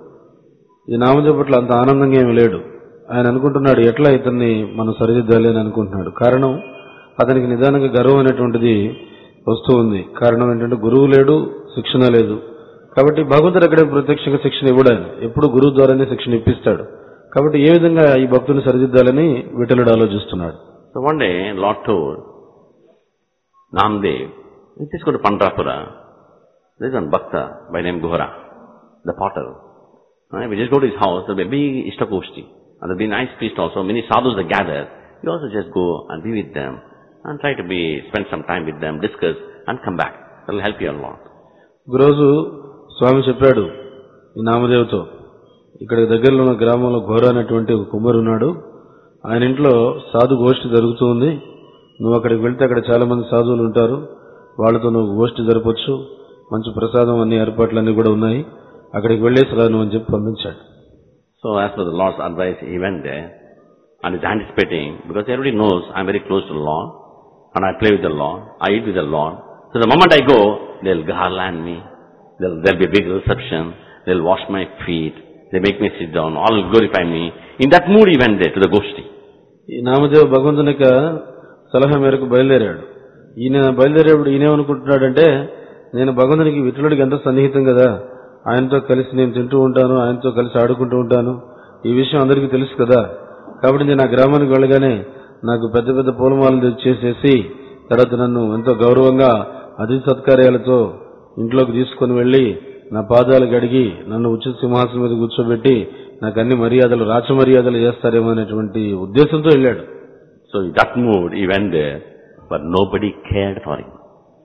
ఈ నామదేవ్ పట్ల అంత ఆనందంగా ఏమి లేడు. ఆయన అనుకుంటున్నాడు ఎట్లా ఇతన్ని మనం సరిదిద్దాలి అని అనుకుంటున్నాడు. కారణం అతనికి నిదానంగా గర్వం అనేటువంటిది వస్తూ ఉంది. కారణం ఏంటంటే గురువు లేడు, శిక్షణ లేదు. కాబట్టి భగవంతుడు అక్కడే ప్రత్యక్షంగా శిక్షణ ఇవ్వడు, ఆయన ఎప్పుడు గురువు ద్వారానే శిక్షణ ఇప్పిస్తాడు. కాబట్టి ఏ విధంగా ఈ భక్తుని సరిదిద్దాలని విఠలుడు ఆలోచిస్తున్నాడు. So one day Lord told Namdev, let's go to Pandharpura. There is one bhakta by name Ghora, the potter. Right? We just go to his house, there will be a big Ishtakoshti. And there will be a nice feast also, many sadhus are gathered. You also just go and be with them and try to be, spend some time with them, discuss and come back. That will help you a lot. ఒకరోజు స్వామి చెప్పాడు ఈ నామదేవ్తో, ఇక్కడ దగ్గరలో ఉన్న గ్రామంలో ఘోర అనేటువంటి ఒక కుమారు ఉన్నాడు, ఆయన ఇంట్లో సాధు గోష్ఠి జరుగుతూ ఉంది. నువ్వు అక్కడికి వెళ్తే అక్కడ చాలా మంది సాధువులు ఉంటారు, వాళ్ళతో నువ్వు గోష్ఠి జరపొచ్చు, మంచి ప్రసాదం అన్ని ఏర్పాట్లన్నీ కూడా ఉన్నాయి, అక్కడికి వెళ్ళేసి రా నువ్వు అని చెప్పి పంపించాడు. So as per the Lord's advice, he went there and is anticipating, because everybody knows I am very close to the Lord and I play with the Lord, I eat with the Lord. So the moment I go, they will garland me, there will be a big reception, they will wash my feet, they make me sit down, all will glorify me. In that mood he went there to the Goshti. ఈ నామదేవ్ భగవంతుని యొక్క సలహా మేరకు బయలుదేరాడు. ఈయన బయలుదేరేప్పుడు ఈయనేమనుకుంటున్నాడంటే, నేను భగవంతునికి విఠలుడికి ఎంత సన్నిహితం కదా, ఆయనతో కలిసి నేను తింటూ ఉంటాను, ఆయనతో కలిసి ఆడుకుంటూ ఉంటాను, ఈ విషయం అందరికీ తెలుసు కదా, కాబట్టి నేను ఆ గ్రామానికి వెళ్ళగానే నాకు పెద్ద పెద్ద పూలమాలలు తెచ్చేసేసి తర్వాత నన్ను ఎంతో గౌరవంగా అతిథి సత్కార్యాలతో ఇంట్లోకి తీసుకుని వెళ్లి నా పాదాలు గడిగి నన్ను ఉచిత సింహాసనం మీద కూర్చోబెట్టి నాకు అన్ని మర్యాదలు రాచ మర్యాదలు చేస్తారేమో అనేటువంటి ఉద్దేశంతో వెళ్ళాడు. So in that mood he went there, but nobody cared for him.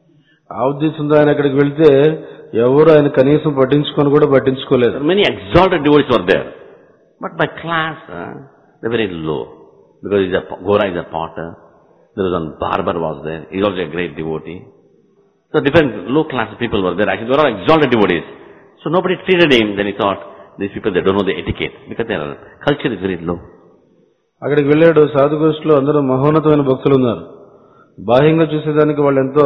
ఆ ఉద్దేశంతో ఆయన అక్కడికి వెళ్తే ఎవరు ఆయన కనీసం పట్టించుకొని కూడా పట్టించుకోలేదు. Many exalted devotees were there, but by class uh, they were very low, because he's a, Ghora is a potter. There was one barber was there, he is also a great devotee. So different low class people were there. Actually they were all exalted devotees. So nobody treated him. Then he thought, these people they don't know the etiquette, because their culture is very low. అక్కడికి వెళ్ళాడు. సాధుగోష్ఠిలో అందరూ మహోన్నతమైన భక్తులు ఉన్నారు. బాహ్యంగా చూసేదానికి వాళ్ళు ఎంతో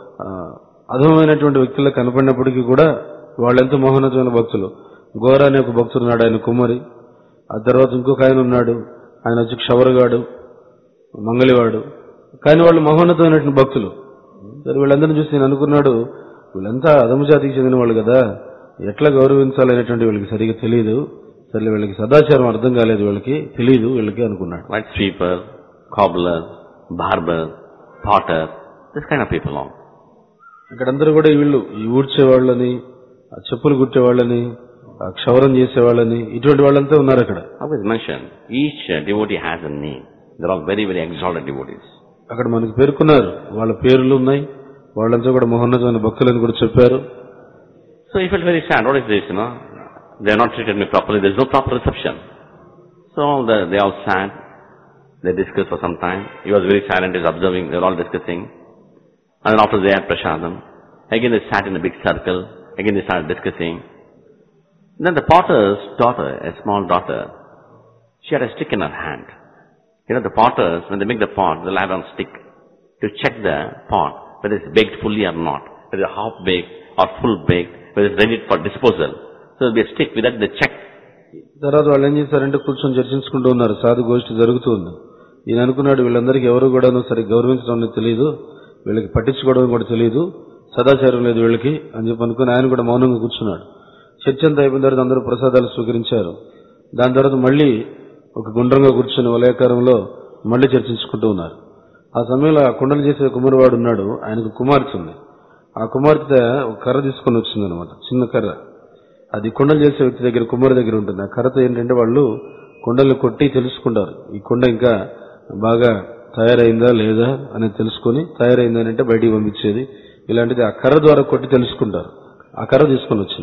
అధమైనటువంటి వ్యక్తులు కనపడినప్పటికీ కూడా వాళ్ళెంతో మహోన్నతమైన భక్తులు. ఘోర అనే ఒక భక్తుడు ఉన్నాడు, ఆయన కుమ్మరి. ఆ తర్వాత ఇంకొక ఆయన ఉన్నాడు, ఆయన వచ్చి క్షవరగాడు, మంగళివాడు. కానీ వాళ్ళు మహోన్నతమైనటువంటి భక్తులు. సరే వీళ్ళందరినీ చూసి నేను అనుకున్నాడు, వీళ్ళంతా అధమజాతికి చెందిన వాళ్ళు కదా, ఎట్లా గౌరవించాలనేటువంటి వీళ్ళకి సరిగ్గా తెలియదు, సరే వీళ్ళకి సదాచారం అర్థం కాలేదు, వీళ్ళకి తెలియదు వీళ్ళకి అనుకున్నాడు. Like sweeper, cobbler, barber, potter, this kind of people are. ఇక్కడందరూ కూడా వీళ్ళు ఈ ఊడ్చేవాళ్ళని, చెప్పులు కుట్టేవాళ్ళని, క్షవరం చేసేవాళ్ళని, ఇటువంటి వాళ్ళంతా ఉన్నారు అక్కడ. How is mentioned? Each devotee has a name. They are all very very exalted devotees. అక్కడ మనకి పేర్కొన్నారు, వాళ్ళ పేర్లు ఉన్నాయి, వాళ్ళంతా కూడా మహోన్నతమైన భక్తులని కూడా చెప్పారు. So he felt very sad. What is this, you know? They have not treated me properly. There is no proper reception. So the, they all sat. They discussed for some time. He was very silent. He was observing. They were all discussing. And then after they had prasadam, again they sat in a big circle. Again they started discussing. Then the potter's daughter, a small daughter, she had a stick in her hand. You know, the potters, when they make the pot, they'll have on stick to check the pot, whether it's baked fully or not, whether it's half baked or full baked, whether it's ready for disposal. So there'll be a stick, with that they check. తర్వాత వాళ్ళు ఏం చేశారంటే కూర్చొని చర్చించుకుంటూ ఉన్నారు, సాధు గోష్ఠి జరుగుతుంది. ఈయన అనుకున్నాడు, వీళ్ళందరికీ ఎవరు కూడా సరిగ్గా గౌరవించడం అనేది తెలియదు, వీళ్ళకి పట్టించుకోవడం కూడా తెలియదు, సదాచారం లేదు వీళ్ళకి అని చెప్పి అనుకుని ఆయన కూడా మౌనంగా కూర్చున్నాడు. చర్చ అంతా అయిపోయిన తర్వాత అందరూ ప్రసాదాలు స్వీకరించారు. దాని తర్వాత మళ్లీ ఒక గుండ్రంగా కూర్చొని వలయాకారంలో మళ్లీ చర్చించుకుంటూ ఉన్నారు. ఆ సమయంలో ఆ కుండలు చేసే కుమారువాడు ఉన్నాడు, ఆయనకు కుమార్తె ఉంది. ఆ కుమార్తె ఒక కర్ర తీసుకొని వచ్చింది అనమాట, చిన్న కర్ర. అది కుండలు చేసే వ్యక్తి దగ్గర, కుమారు దగ్గర ఉంటుంది. ఆ కర్రతో ఏంటంటే వాళ్ళు కుండలు కొట్టి తెలుసుకుంటారు, ఈ కుండ ఇంకా బాగా తయారైందా లేదా అనేది తెలుసుకుని, తయారైందని అంటే బయటికి పంపించేది. ఇలాంటిది ఆ కర్ర ద్వారా కొట్టి తెలుసుకుంటారు. ఆ కర్ర తీసుకొని వచ్చిందా.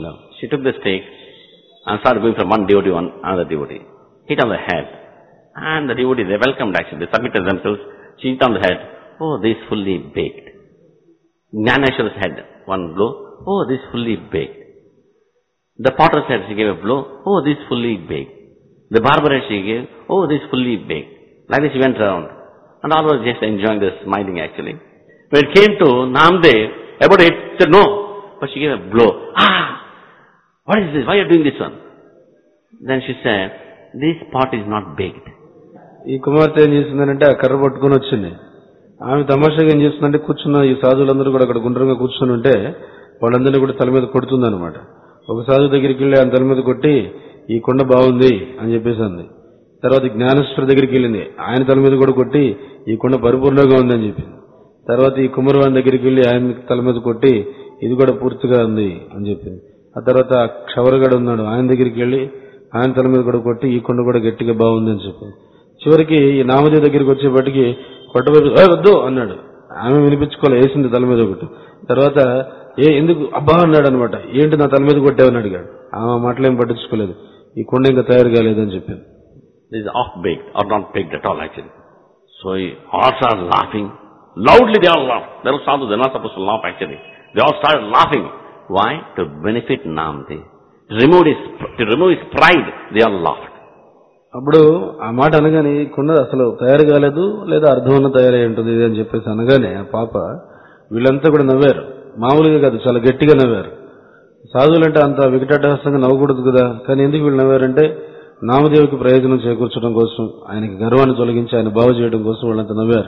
She took the stick and started going from one devotee to one another devotee. Hit on the head. And the devotees, they welcomed actually. They submitted themselves. She hit on the head. Oh, this is fully baked. Jnaneshwara's head, one blow. Oh, this is fully baked. The potter's head, she gave a blow. Oh, this is fully baked. The barber head she gave. Oh, this is fully baked. Like this she went around. And all was just enjoying the smiling actually. When it came to Namdev, about it, she said no. But she gave a blow. Ah! What is this? Why are you doing this one? Then she said, this pot is not baked. ఈ కుమార్తె ఏం చేసిందనంటే ఆ కర్ర పట్టుకుని వచ్చింది. ఆమె తమాషాగా ఏం చేస్తుందంటే కూర్చున్న ఈ సాధువులందరూ కూడా అక్కడ గుండ్రంగా కూర్చుని ఉంటే వాళ్ళందరినీ కూడా తల మీద కొడుతుంది అనమాట. ఒక సాధువు దగ్గరికి వెళ్ళి ఆయన తల మీద కొట్టి ఈ కొండ బాగుంది అని చెప్పేసి అంది. తర్వాత జ్ఞానేశ్వర దగ్గరికి వెళ్ళింది. ఆయన తల మీద కూడా కొట్టి ఈ కొండ పరిపూర్ణంగా ఉంది అని చెప్పింది. తర్వాత ఈ కుమారవాణి దగ్గరికి వెళ్ళి ఆయన తల మీద కొట్టి ఇది కూడా పూర్తిగా ఉంది అని చెప్పింది. ఆ తర్వాత క్షవరగడ ఉన్నాడు, ఆయన దగ్గరికి వెళ్ళి ఆయన తల మీద కూడా కొట్టి ఈ కొండ కూడా గట్టిగా బాగుంది అని చెప్పింది. చివరికి ఈ నామదేవి దగ్గరికి వచ్చేపటికి కొట్టబోయి వద్దు అన్నాడు. ఆమె వినిపించుకోలే, వేసింది తల మీద ఒకటి. తర్వాత ఏ ఎందుకు అబ్బా అన్నాడు అనమాట. ఏంటి నా తల మీద కొట్టావని అడిగాడు. ఆమె మాటలేం పట్టించుకోలేదు. ఈ కొండ ఇంకా తయారు కాలేదని చెప్పింది. This is off-baked or not baked at all actually. So all started laughing. Loudly they all laughed. They were sadhus, they were not supposed to laugh actually. They all started laughing. Why? To benefit Namdev. To remove his, to remove his pride, they all laughed. అప్పుడు ఆ మాట అనగానే కొండ అసలు తయారు కాలేదు లేదా అర్థమన్న తయారై ఉంటుంది ఇది అని చెప్పేసి అనగానే ఆ పాప వీళ్ళంతా కూడా నవ్వారు. మామూలుగా కాదు, చాలా గట్టిగా నవ్వారు. సాధువులంటే అంత వికటాటహాసంగా నవ్వకూడదు కదా, కానీ ఎందుకు వీళ్ళు నవ్వారంటే నామదేవికి ప్రయోజనం చేకూర్చడం కోసం, ఆయనకి గర్వాన్ని తొలగించి ఆయన బాగు చేయడం కోసం వాళ్ళంతా నవ్వారు.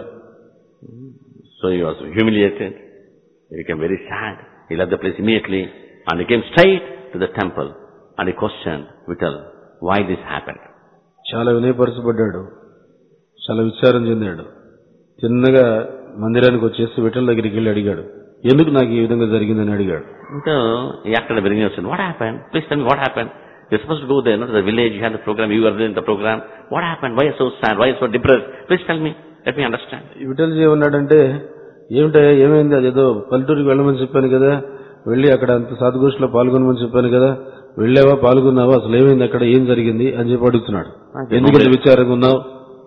So he was humiliated. He became very sad. He left the place immediately and he came straight to the temple and he questioned Vittal, why this happened? చాలా వినయపరచబడ్డాడు, చాలా విచారం చెందాడు. చిన్నగా మందిరానికి వచ్చేసి విఠల్ దగ్గరికి వెళ్ళి అడిగాడు, ఎందుకు నాకు ఈ విధంగా జరిగిందని అడిగాడు. So he acted a very innocent. What happened? Please tell me what happened. You're supposed to go there, not to the village. You had the program. You were there in the program. What happened? Why are you so sad? Why are you so depressed? Please tell me. Let me understand. విఠల్జీ ఏమన్నాడంటే, ఏమిటా ఏమైంది, అదేదో పల్లెటూరికి వెళ్ళమని చెప్పాను కదా, వెళ్ళి అక్కడ అంత సాధుగోష్ఠిలో పాల్గొనమని చెప్పాను కదా, వెళ్ళావా పాల్గొన్నావా, అసలు ఏమైంది అక్కడ, ఏం జరిగింది అని చెప్పి అడుగుతున్నాడు. ఎందుకంటే విచారంగా ఉన్నావు.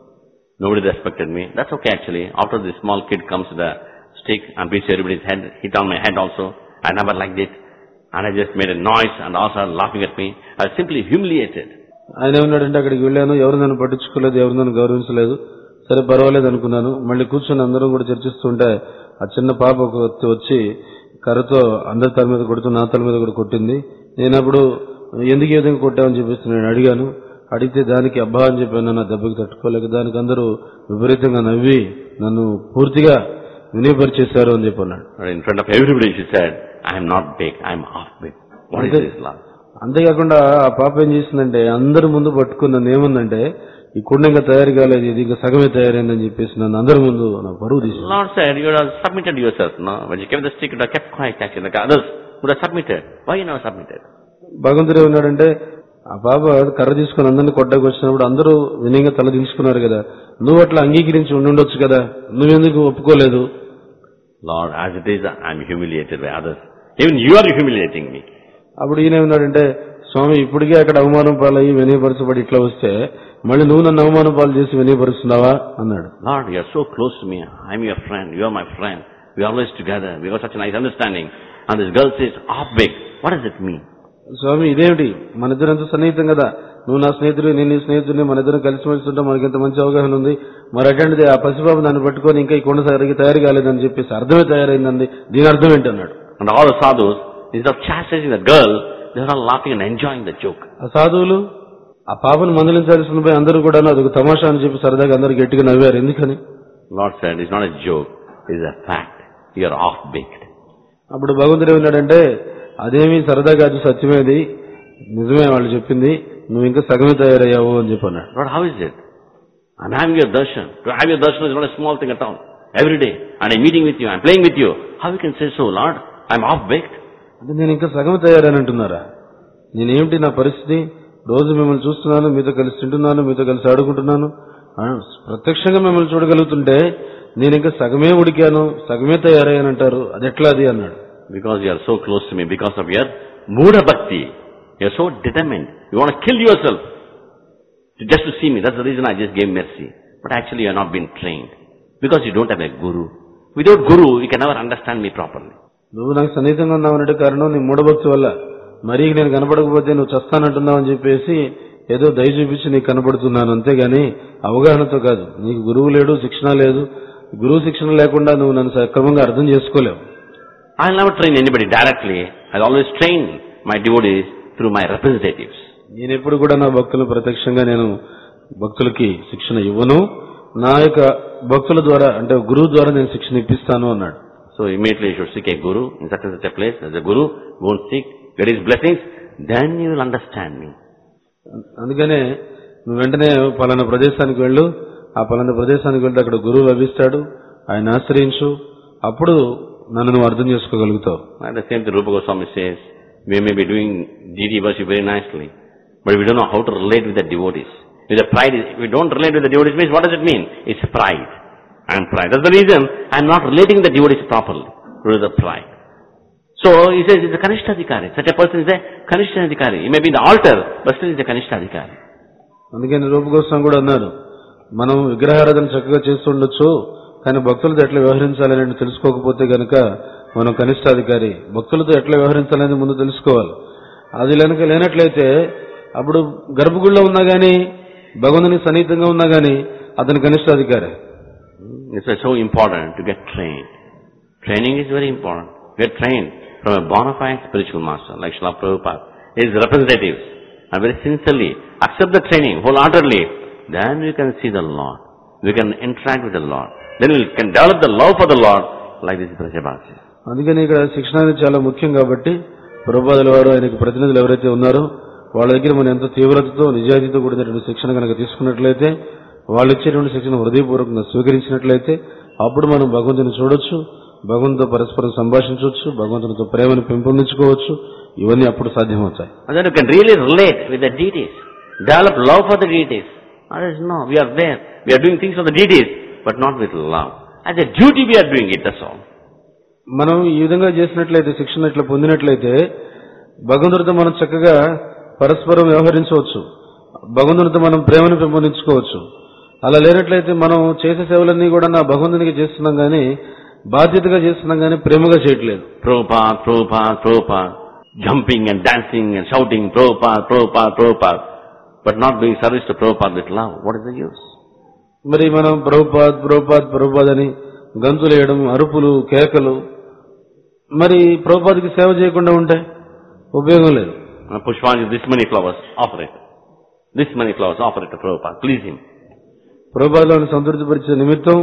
Nobody respected me. That's okay actually. After this small kid comes to the stick and beats everybody's head, hit on my head also. I never liked it. And I just made a noise and all started laughing at me. I was simply humiliated. ఆయన ఏమన్నాడంటే, అక్కడికి వెళ్ళాను, ఎవరు నన్ను పట్టించుకోలేదు, ఎవరు నన్ను గౌరవించలేదు, సరే పర్వాలేదు అనుకున్నాను. మళ్ళీ కూర్చొని అందరం కూడా చర్చిస్తుంటే ఆ చిన్న పాప వచ్చి కర్రతో అందరి తల మీద కొడుతూ నా తల మీద కూడా కొట్టింది. నేను అప్పుడు ఎందుకు ఏ విధంగా కొట్టామని చెప్పేసి నేను అడిగాను. అడిగితే దానికి అబ్బా అని చెప్పాను, నా దెబ్బకి తట్టుకోలేక. దానికి అందరూ విపరీతంగా నవ్వి నన్ను పూర్తిగా వినయపరిచేశారు అని చెప్పి అన్నాడు. In front of everybody she said, I am not baked, I am half baked. What is this love? అంతేకాకుండా ఆ పాప ఏం చేసిందంటే అందరి ముందు పట్టుకుని నన్ను ఏముందంటే, ఈ కుండ ఇంకా తయారు కాలేదు, ఇది ఇంకా సగమే తయారైందని చెప్పేసి నన్ను అందరి ముందు నా పరువు తీసింది. Lord said, you would have submitted yourself, no? When you kept the stick, you would have kept quiet actually, like others would have submitted. Why you never submitted? భగవంతుడు ఏమన్నాడంటే, ఆ పాప కర్ర తీసుకుని అందరినీ కొట్టకు వచ్చినప్పుడు అందరూ వినయంగా తల దించుకున్నారు కదా, నువ్వు అట్లా అంగీకరించి ఉండి ఉండొచ్చు కదా, నువ్వెందుకు ఒప్పుకోలేదు? Lord, as it is, I am humiliated by others. Even you are humiliating me. అప్పుడు ఈయన ఏమన్నాడంటే, స్వామి ఇప్పటికే అక్కడ అవమానం పాలయ్యి వినయపరచబడి ఇట్లా వస్తే మళ్ళీ నువ్వు నన్ను అవమానం పాలు చేసి వినయపరుస్తున్నావా అన్నాడు. Lord, you are so close to me. I am your friend. You are my friend. We are always together. We have such a nice understanding. And this girl says, half baked. What does it mean? స్వామి ఇదేమిటి, మన ఇద్దరు ఎంత సన్నిహితం కదా, నువ్వు నా స్నేహితుడు, నేను నీ స్నేహితుడిని, మన ఇద్దరం కలిసిమెలిసి ఉంటాం, మనకి ఎంత మంచి అవగాహన ఉంది. మరి అటెండ్ ఆ పసిబాబు నన్ను పట్టుకొని ఇంకా ఈ కొండ సరిగ్గా తయారు కాలేదని చెప్పేసి అర్థమే తయారైందండి, దీని అర్థం ఏంటి అన్నాడు. And all the sadhus, instead of chastising the girl, they are all laughing and enjoying the joke. ఆ సాధువులు ఆ పాపను మందలించాల్సిన పోయి అందరూ కూడా అదొక తమాషా అని చెప్పి సరదాగా అందరూ గట్టిగా నవ్వారు. ఎందుకని? Lord said, it's not a joke, it's a fact. You are half baked. అప్పుడు భగవంతుడు ఏమన్నాడంటే, అదేమీ సరదా కాదు, సత్యమేది, నిజమే వాళ్ళు చెప్పింది, నువ్వు ఇంకా సగమే తయారయ్యావు అని చెప్పన్నాడు. Lord, how is it? I'm having your darshan. To have your darshan is not a small thing at all. Every day. And I'm meeting with you, I'm playing with you. How you can say so, Lord? I'm half baked. అంటే నేను ఇంకా సగమే తయారని అంటున్నారా? నేనేమిటి నా పరిస్థితి? రోజు మిమ్మల్ని చూస్తున్నాను, మీతో కలిసి తింటున్నాను, మీతో కలిసి ఆడుకుంటున్నాను, ప్రత్యక్షంగా మిమ్మల్ని చూడగలుగుతుంటే నేను ఇంకా సగమే ఉడికాను, సగమే తయారయ్యానంటారు, అది ఎట్లా అది అన్నాడు. Because you are so close to me, because of your Muda Bhakti. You're so determined. You want to kill yourself just to see me. That's the reason I just gave mercy. But actually you have not been trained. Because you don't have a guru. Without guru, you can never understand me properly. నువ్వు నాకు సన్నిహితంగా ఉన్నావనే కారణం నీ మూఢభక్తి వల్ల. మరి నేను కనపడకపోతే నువ్వు చస్తానంటున్నావు అని చెప్పేసి ఏదో దయ చూపించి నీకు కనపడుతున్నాను, అంతేగాని అవగాహనతో కాదు. నీకు గురువు లేడు, శిక్షణ లేదు. గురువు శిక్షణ లేకుండా నువ్వు నన్ను సక్రమంగా అర్థం చేసుకోలేవు. I'll never train anybody directly. I'll always train my devotees through my representatives. నేను ఎప్పుడు కూడా నా భక్తులు ప్రత్యక్షంగా నేను భక్తులకి శిక్షణ ఇవ్వను. నా యొక్క భక్తుల ద్వారా అంటే గురువు ద్వారా నేను శిక్షణ ఇప్పిస్తాను అన్నాడు. So immediately you should seek a guru in such and such a place. As a guru, go and seek, get his blessings, then you will understand me. అందుకనే నువ్వు వెంటనే పలానా ప్రదేశానికి వెళ్ళు, ఆ పలానా ప్రదేశానికి వెళ్తే అక్కడ గురువు లభిస్తాడు, ఆయన ఆశ్రయించు, అప్పుడు నన్ను నువ్వు అర్థం చేసుకోగలుగుతావు. And the same thing Rupa Goswami says, we may be doing deity worship very nicely, but we don't know how to relate with the devotees. With the pride, if we don't relate with the devotees means what does it mean? It's pride. And pride. That's the reason I'm not relating the devotees properly. With the pride. So he says it's a Kanishta Adhikari. Such a person is a Kanishta Adhikari. He may be in the altar, but still is a Kanishta Adhikari. అందుకని రూప గోస్వామి కూడా అన్నారు, మనం విగ్రహారాధన చక్కగా చేస్తుండొచ్చు, కానీ భక్తులతో ఎట్లా వ్యవహరించాలని తెలుసుకోకపోతే గనక మనం కనిష్టాధికారి. భక్తులతో ఎట్లా వ్యవహరించాలని ముందు తెలుసుకోవాలి. అది కనుక లేనట్లయితే అప్పుడు గర్భగుడిలో ఉన్నా గానీ భగవంతుని సన్నిహితంగా ఉన్నా గానీ అతని కనిష్టాధికారి. It's so important to get trained. Training is very important. Get trained from a bona fide spiritual master like Srila Prabhupada. His representatives are very sincerely accept the training wholeheartedly. Then we can see the Lord. We can interact with the Lord. Then we can develop the love for the Lord like this Brajabhasi. అందుకని ఇక్కడ శిక్షణ అనేది చాలా ముఖ్యం కాబట్టి ప్రభుపాదుల వారు ఆయనకు ప్రతినిధులు ఎవరైతే ఉన్నారో వాళ్ళ దగ్గర మనం ఎంత తీవ్రతతో నిజాయితీతో కూడినటువంటి శిక్షణ కనుక తీసుకున్నట్లయితే, వాళ్ళు ఇచ్చేటువంటి శిక్షణ హృదయపూర్వకంగా స్వీకరించినట్లయితే అప్పుడు మనం భగవంతుని చూడొచ్చు, భగవంతుతో పరస్పరం సంభాషించవచ్చు, భగవంతునితో ప్రేమను పెంపొందించుకోవచ్చు. ఇవన్నీ అప్పుడు సాధ్యమవుతాయి. And then you can really relate with the deities. Develop love for the deities. Others no, we are there. We are doing things for the deities, but not with love. As a duty we are doing it, that's all. మనం ఈ విధంగా చేసినట్లయితే, శిక్షణ ఇట్లా పొందినట్లయితే భగవంతుడితో మనం చక్కగా పరస్పరం వ్యవహరించవచ్చు, భగవంతునితో మనం ప్రేమను పెంపొందించుకోవచ్చు. అలా లేనట్లయితే మనం చేసే సేవలన్నీ కూడా నా భగవంతునికి చేస్తున్నాం గానీ బాధ్యతగా చేస్తున్నాం గానీ ప్రేమగా చేయట్లేదు. Prabhupada, Prabhupada, Prabhupada, jumping and dancing and shouting Prabhupada, Prabhupada, Prabhupada, but not doing service to Prabhupada with love. What is the use? మరి మనం ప్రభుపాద్ ప్రభుపాద్ ప్రభుపాద్ అని గంతులు వేయడం, అరుపులు, కేకలు, మరి ప్రభుపాద్కి సేవ చేయకుండా ఉంటే ఉపయోగం లేదు. Pushpanjali, this many flowers, offer it. This many flowers, offer it to Prabhupada. Please him. ప్రభుపాదులను సంతృప్తిపరిచే నిమిత్తం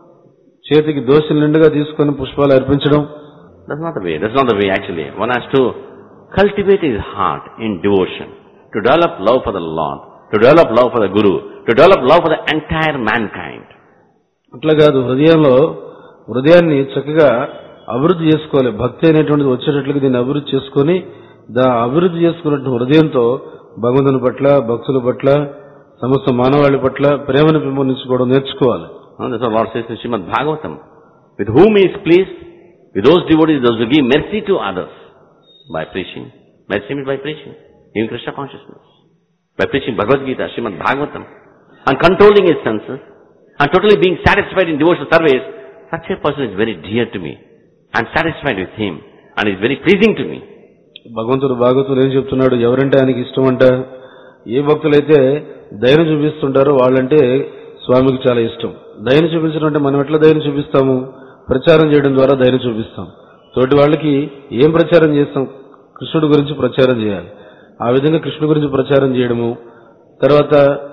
చేతికి దోశలు నిండుగా తీసుకొని పుష్పాలు అర్పించడం. That's not the way. That's not the way actually. One has to cultivate his heart in devotion, to develop love for the Lord, to develop love for the Guru, to develop love for the entire mankind. అట్లా కాదు, హృదయంలో హృదయాన్ని చక్కగా అభివృద్ధి చేసుకోవాలి. భక్తి అనేటువంటిది వచ్చేటట్లుగా దీన్ని అభివృద్ధి చేసుకొని దా అభివృద్ధి చేసుకున్నట్టు హృదయంతో భగవంతుని పట్ల, భక్తుల పట్ల, సమస్త మానవాళి పట్ల ప్రేమను పెంపొందించుకోవడం నేర్చుకోవాలి. That's what Lord says in Srimad Bhagavatam. With whom he is pleased, with those devotees, those who give mercy to others by preaching. Mercy means by preaching, giving Krishna consciousness. By preaching Bhagavad Gita, Srimad Bhagavatam, and controlling his senses, and totally being satisfied in devotional service, such a person is very dear to me. I am satisfied with him, and is very pleasing to me. భగవంతుడు భాగవతులు ఏం చెప్తున్నాడు, ఎవరంటే ఆయనకి ఇష్టం అంట, ఏ భక్తులైతే దయను చూపిస్తుంటారో వాళ్ళంటే స్వామికి చాలా ఇష్టం. దయను చూపించడం అంటే మనం ఎట్లా దయను చూపిస్తాము? ప్రచారం చేయడం ద్వారా దయను చూపిస్తాం. తోటి వాళ్ళకి ఏం ప్రచారం చేస్తాం? కృష్ణుడి గురించి ప్రచారం చేయాలి. ఆ విధంగా కృష్ణుడి గురించి ప్రచారం చేయడము, తర్వాత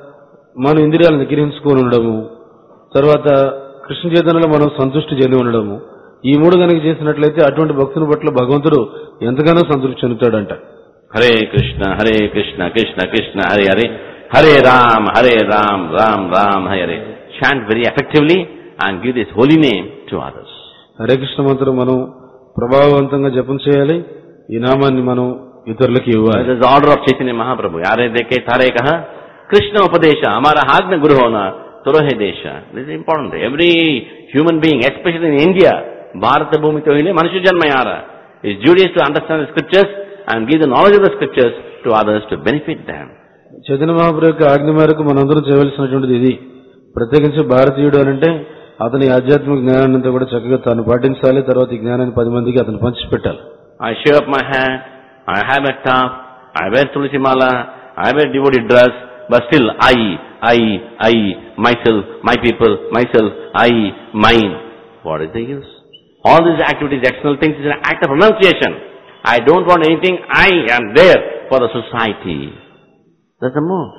మన ఇంద్రియాలను నిగ్రహించుకొని ఉండడము, తర్వాత కృష్ణ చైతన్యంలో మనం సంతృష్టి చెంది ఉండడము, ఈ మూడు కనుక చేసినట్లయితే అటువంటి భక్తుని పట్ల భగవంతుడు ఎంతగానో సంతృప్తి చెందుతాడంట. Hare Krishna Hare Krishna Krishna Krishna Hare Hare, Hare Ram Hare Ram Ram Ram Hare Hare. Chant very effectively and give this holy name to others. Hare Krishna మంత్రం మనం ప్రభావవంతంగా జపం చేయాలి, ఈ నామాన్ని మనం ఇతరులకు ఇవ్వాలి. This is the order of Chaitanya Mahaprabhu. Yare deke thare kaha Krishna upadesha amara hagna guru hona turohe desha. This is important. Every human being, especially in India, Bharata bhumi to hile manusya janma yara, his duty is to understand the scriptures and give the knowledge of the scriptures to others to benefit them. Chaitanya Mahaprabhu యొక్క ఆజ్ఞ మేరకు మనందరం చేయవలసినటువంటిది ఇది. ప్రత్యేకించి భారతీయుడు అనంటే అతని ఆధ్యాత్మిక జ్ఞానాన్ని అంతా కూడా చక్కగా తాను పాటించాలి. తర్వాత ఈ జ్ఞానాన్ని పది మందికి అతను పంచిపెట్టాలి. I shave up my hair, I have a tuft, I wear tulsi mala, I wear devotee dress, but still I, I, I, myself, my people, myself, I, mine. What is the use? All these activities, external things, is an act of renunciation. I don't want anything, I am there for the society. That's the mood.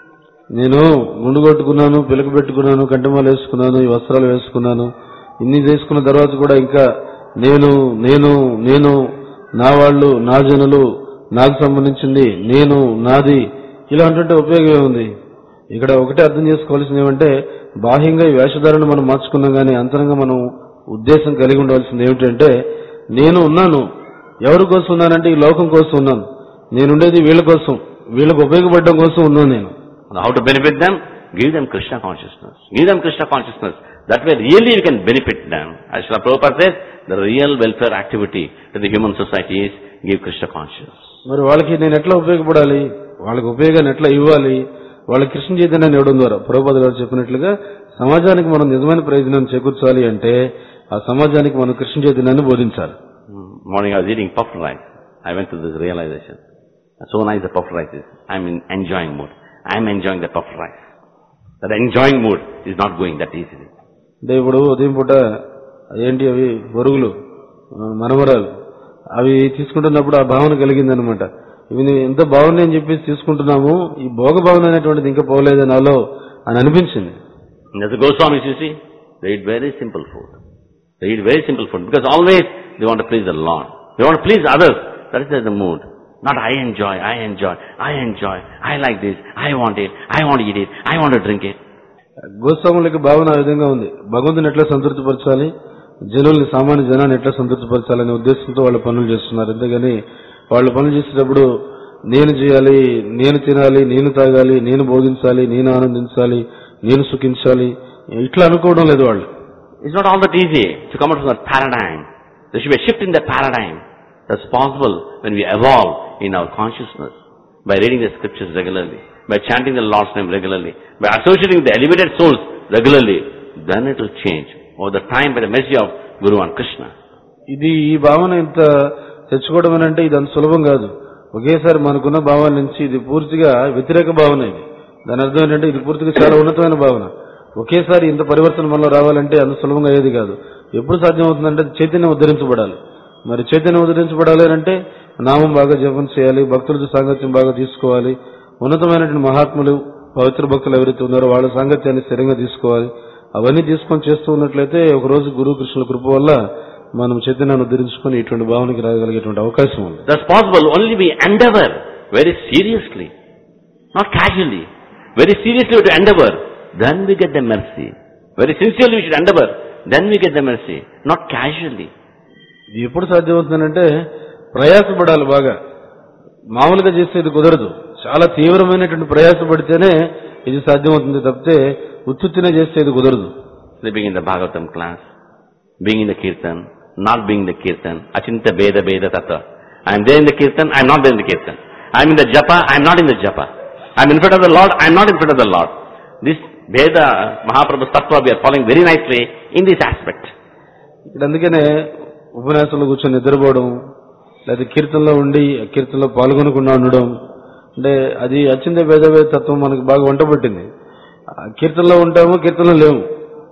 నేను ముండు కొట్టుకున్నాను, పిలక పెట్టుకున్నాను, కంటిమాలు వేసుకున్నాను, ఈ వస్త్రాలు వేసుకున్నాను, ఇన్ని చేసుకున్న తర్వాత కూడా ఇంకా నేను నేను నేను నా వాళ్ళు, నా జనులు, నాకు సంబంధించింది, నేను నాది, ఇలా అంటుంటే ఉపయోగం ఏముంది? ఇక్కడ ఒకటే అర్థం చేసుకోవాల్సింది ఏమంటే, బాహ్యంగా ఈ వేషధారణ మనం మార్చుకున్నాం కానీ అంతరంగా మనం ఉద్దేశం కలిగి ఉండవలసింది ఏమిటంటే, నేను ఉన్నాను, ఎవరి కోసం ఉన్నానంటే ఈ లోకం కోసం ఉన్నాను, నేనుండేది వీళ్ళ కోసం, వీళ్ళకు ఉపయోగపడడం కోసం ఉన్నాను నేను. How to benefit them? Give them Krishna consciousness. Give them Krishna consciousness. That way really you can benefit them. As Srila Prabhupada says, the real welfare activity to the human society is give Krishna consciousness. మరి వాళ్ళకి నేను ఎట్లా ఉపయోగపడాలి, వాళ్ళకి ఉపయోగాన్ని ఎట్లా ఇవ్వాలి, వాళ్ళకి కృష్ణ చైతన్యాన్ని ఇవ్వడం ద్వారా ప్రభుపాద గారు చెప్పినట్లుగా సమాజానికి మనం నిజమైన ప్రయోజనాన్ని చేకూర్చాలి అంటే ఆ సమాజానికి మనం కృష్ణ చైతన్యాన్ని బోధించాలి. Morning I was eating puffed rice. I went to this realization. So nice the puffed rice is. I'm in enjoying mood. I'm enjoying the puffed rice. That enjoying mood is not going that easily. అంటే ఇప్పుడు ఉదయం పూట ఏంటి అవి బొరుగులు, మనమరాలు, అవి తీసుకుంటున్నప్పుడు ఆ భావన కలిగిందనమాట. ఇవి ఎంత బాగున్నాయని చెప్పేసి తీసుకుంటున్నాము, ఈ భోగ భావన అనేటువంటిది ఇంకా పోలేదు నాలో అని అనిపించింది. As the Goswamis, you see, they eat very simple food. They eat very simple food because always they want to please the Lord. They want to please others. That is the mood. Not I enjoy, I enjoy, I enjoy, I like this, I want it, I want to eat it, I want to drink it. గోస్వాములకి భావన ఆ విధంగా ఉంది. భగవంతుని ఎట్లా సంతృప్తిపరచాలి, జనుల్ని, సామాన్య జనాన్ని ఎట్లా సంతృప్తిపరచాలనే ఉద్దేశంతో వాళ్ళు పనులు చేస్తున్నారు. అంతేగాని వాళ్ళు పనులు చేసేటప్పుడు నేను చేయాలి, నేను తినాలి, నేను తాగాలి, నేను భోగించాలి, నేను ఆనందించాలి, నేను సుఖించాలి, ఇట్లా అనుకోవడం లేదు వాళ్ళు. It's not all that easy to come out from that paradigm. There should be a shift in that paradigm. That's possible when we evolve in our consciousness by reading the scriptures regularly, by chanting the Lord's name regularly, by associating with the elevated souls regularly. Then it will change over the time by the mercy of Guru and Krishna. ఇది ఈ భావన ఇంత తెచ్చుకోవడం అంటే ఇది అంత సులభం కాదు. ఒకేసారి మనకున్న భావన నుంచి ఇది పూర్తిగా వ్యతిరేక భావన. ఇది దాని అర్థం ఏంటంటే ఇది పూర్తిగా చాలా ఉన్నతమైన భావన. ఒకేసారి ఇంత పరివర్తన మనలో రావాలంటే అంత సులభంగా అయ్యేది కాదు. ఎప్పుడు సాధ్యమవుతుందంటే చైతన్యం ఉద్ధరించబడాలి. మరి చైతన్యం ఉద్ధరించబడాలి అంటే నామం బాగా జపం చేయాలి, భక్తులతో సాంగత్యం బాగా తీసుకోవాలి, ఉన్నతమైనటువంటి మహాత్ములు, పవిత్ర భక్తులు ఎవరైతే ఉన్నారో వాళ్ళ సాంగత్యాన్ని స్థిరంగా తీసుకోవాలి. అవన్నీ తీసుకొని చేస్తూ ఉన్నట్లయితే ఒక రోజు గురు కృష్ణుల కృప వల్ల మనం చైతన్యాన్ని ఉద్ధరించుకొని ఇటువంటి భావనకి రాగలిగేటువంటి అవకాశం ఉంది. That's possible only we endeavor very seriously, not casually. Very seriously to endeavor, then we get the mercy. Very sincerely we should endeavor, then we get the mercy, not casually. ఇది ఎప్పుడు సాధ్యమవుతుందంటే ప్రయాసపడాలి బాగా. మామూలుగా చేసేది కుదరదు. చాలా తీవ్రమైనటువంటి ప్రయాసపడితేనే ఇది సాధ్యమవుతుంది తప్పితే ఉత్తుత్తినే చేసేది కుదరదు. Sleeping in the Bhagavatam class, being in the Kirtan, not being in the Kirtan, achinta beda beda tata. I am there in the Kirtan, I am not there in the Kirtan. I am in the Japa, I am not in the Japa. I am in front of the Lord, I am not in front of the Lord. This Veda, Mahaprabhu's Tattva, we are following very nicely in this aspect. ఇక్కడ అందుకనే ఉపన్యాసంలో కూర్చొని నిద్రపోవడం, లేదా కీర్తనలో ఉండి కీర్తనలో పాల్గొనకుండా ఉండడం, అంటే అది అచ్చిందే భేదభేద తత్వం మనకు బాగా వంట పట్టింది. కీర్తనలో ఉంటాము, కీర్తనలో లేము,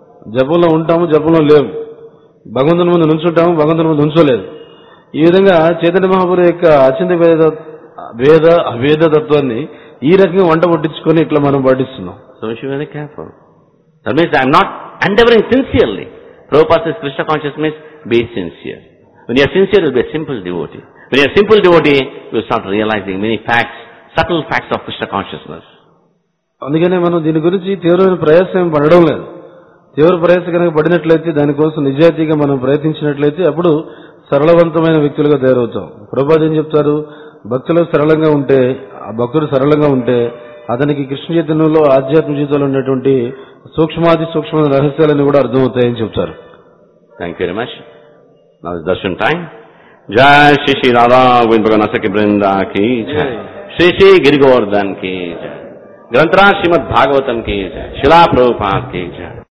జపంలో ఉంటాము, జపంలో లేము, భగవంతుని ముందు నుంచుంటాము, భగవంతుని ముందు ఉంచోలేదు. ఈ విధంగా చైతన్య మహాప్రభు యొక్క అచ్చింద భేద భేద అభేద తత్వాన్ని ఈ రకంగా వంట పట్టించుకొని ఇట్లా మనం పాటిస్తున్నాం. So we should be very careful. That means I am not endeavoring sincerely. Prabhupada says Krishna consciousness means be sincere. When you are sincere, you will be a simple devotee. When you are a simple devotee, you will start realizing many facts, subtle facts of Krishna consciousness. అందుకనే మనం దీని గురించి తీవ్రమైన ప్రయాసం పడడం లేదు. తీవ్ర ప్రయాస కనుక పడినట్లయితే, దానికోసం నిజాయితీగా మనం ప్రయత్నించినట్లయితే అప్పుడు సరళవంతమైన వ్యక్తులుగా తయారవుతాం. ప్రభుపాద ఏం చెప్తారు, భక్తులు సరళంగా ఉంటే, ఆ భక్తుడు సరళంగా ఉంటే అతనికి కృష్ణ చైతన్యంలో ఆధ్యాత్మిక జీవితంలో ఉన్నటువంటి సూక్ష్మాది సూక్ష్మ రహస్యాలన్నీ కూడా అర్థమవుతాయని చెప్తారు. Thank you very much. Now is darshan time. जय श्री श्री राधा गोविंद भगवान की वृंदा की जय, श्री श्री गिरि गोवर्धन की जय, ग्रंथराज श्रीमद् भागवतम की जय, शिला प्रभुपाद की जय।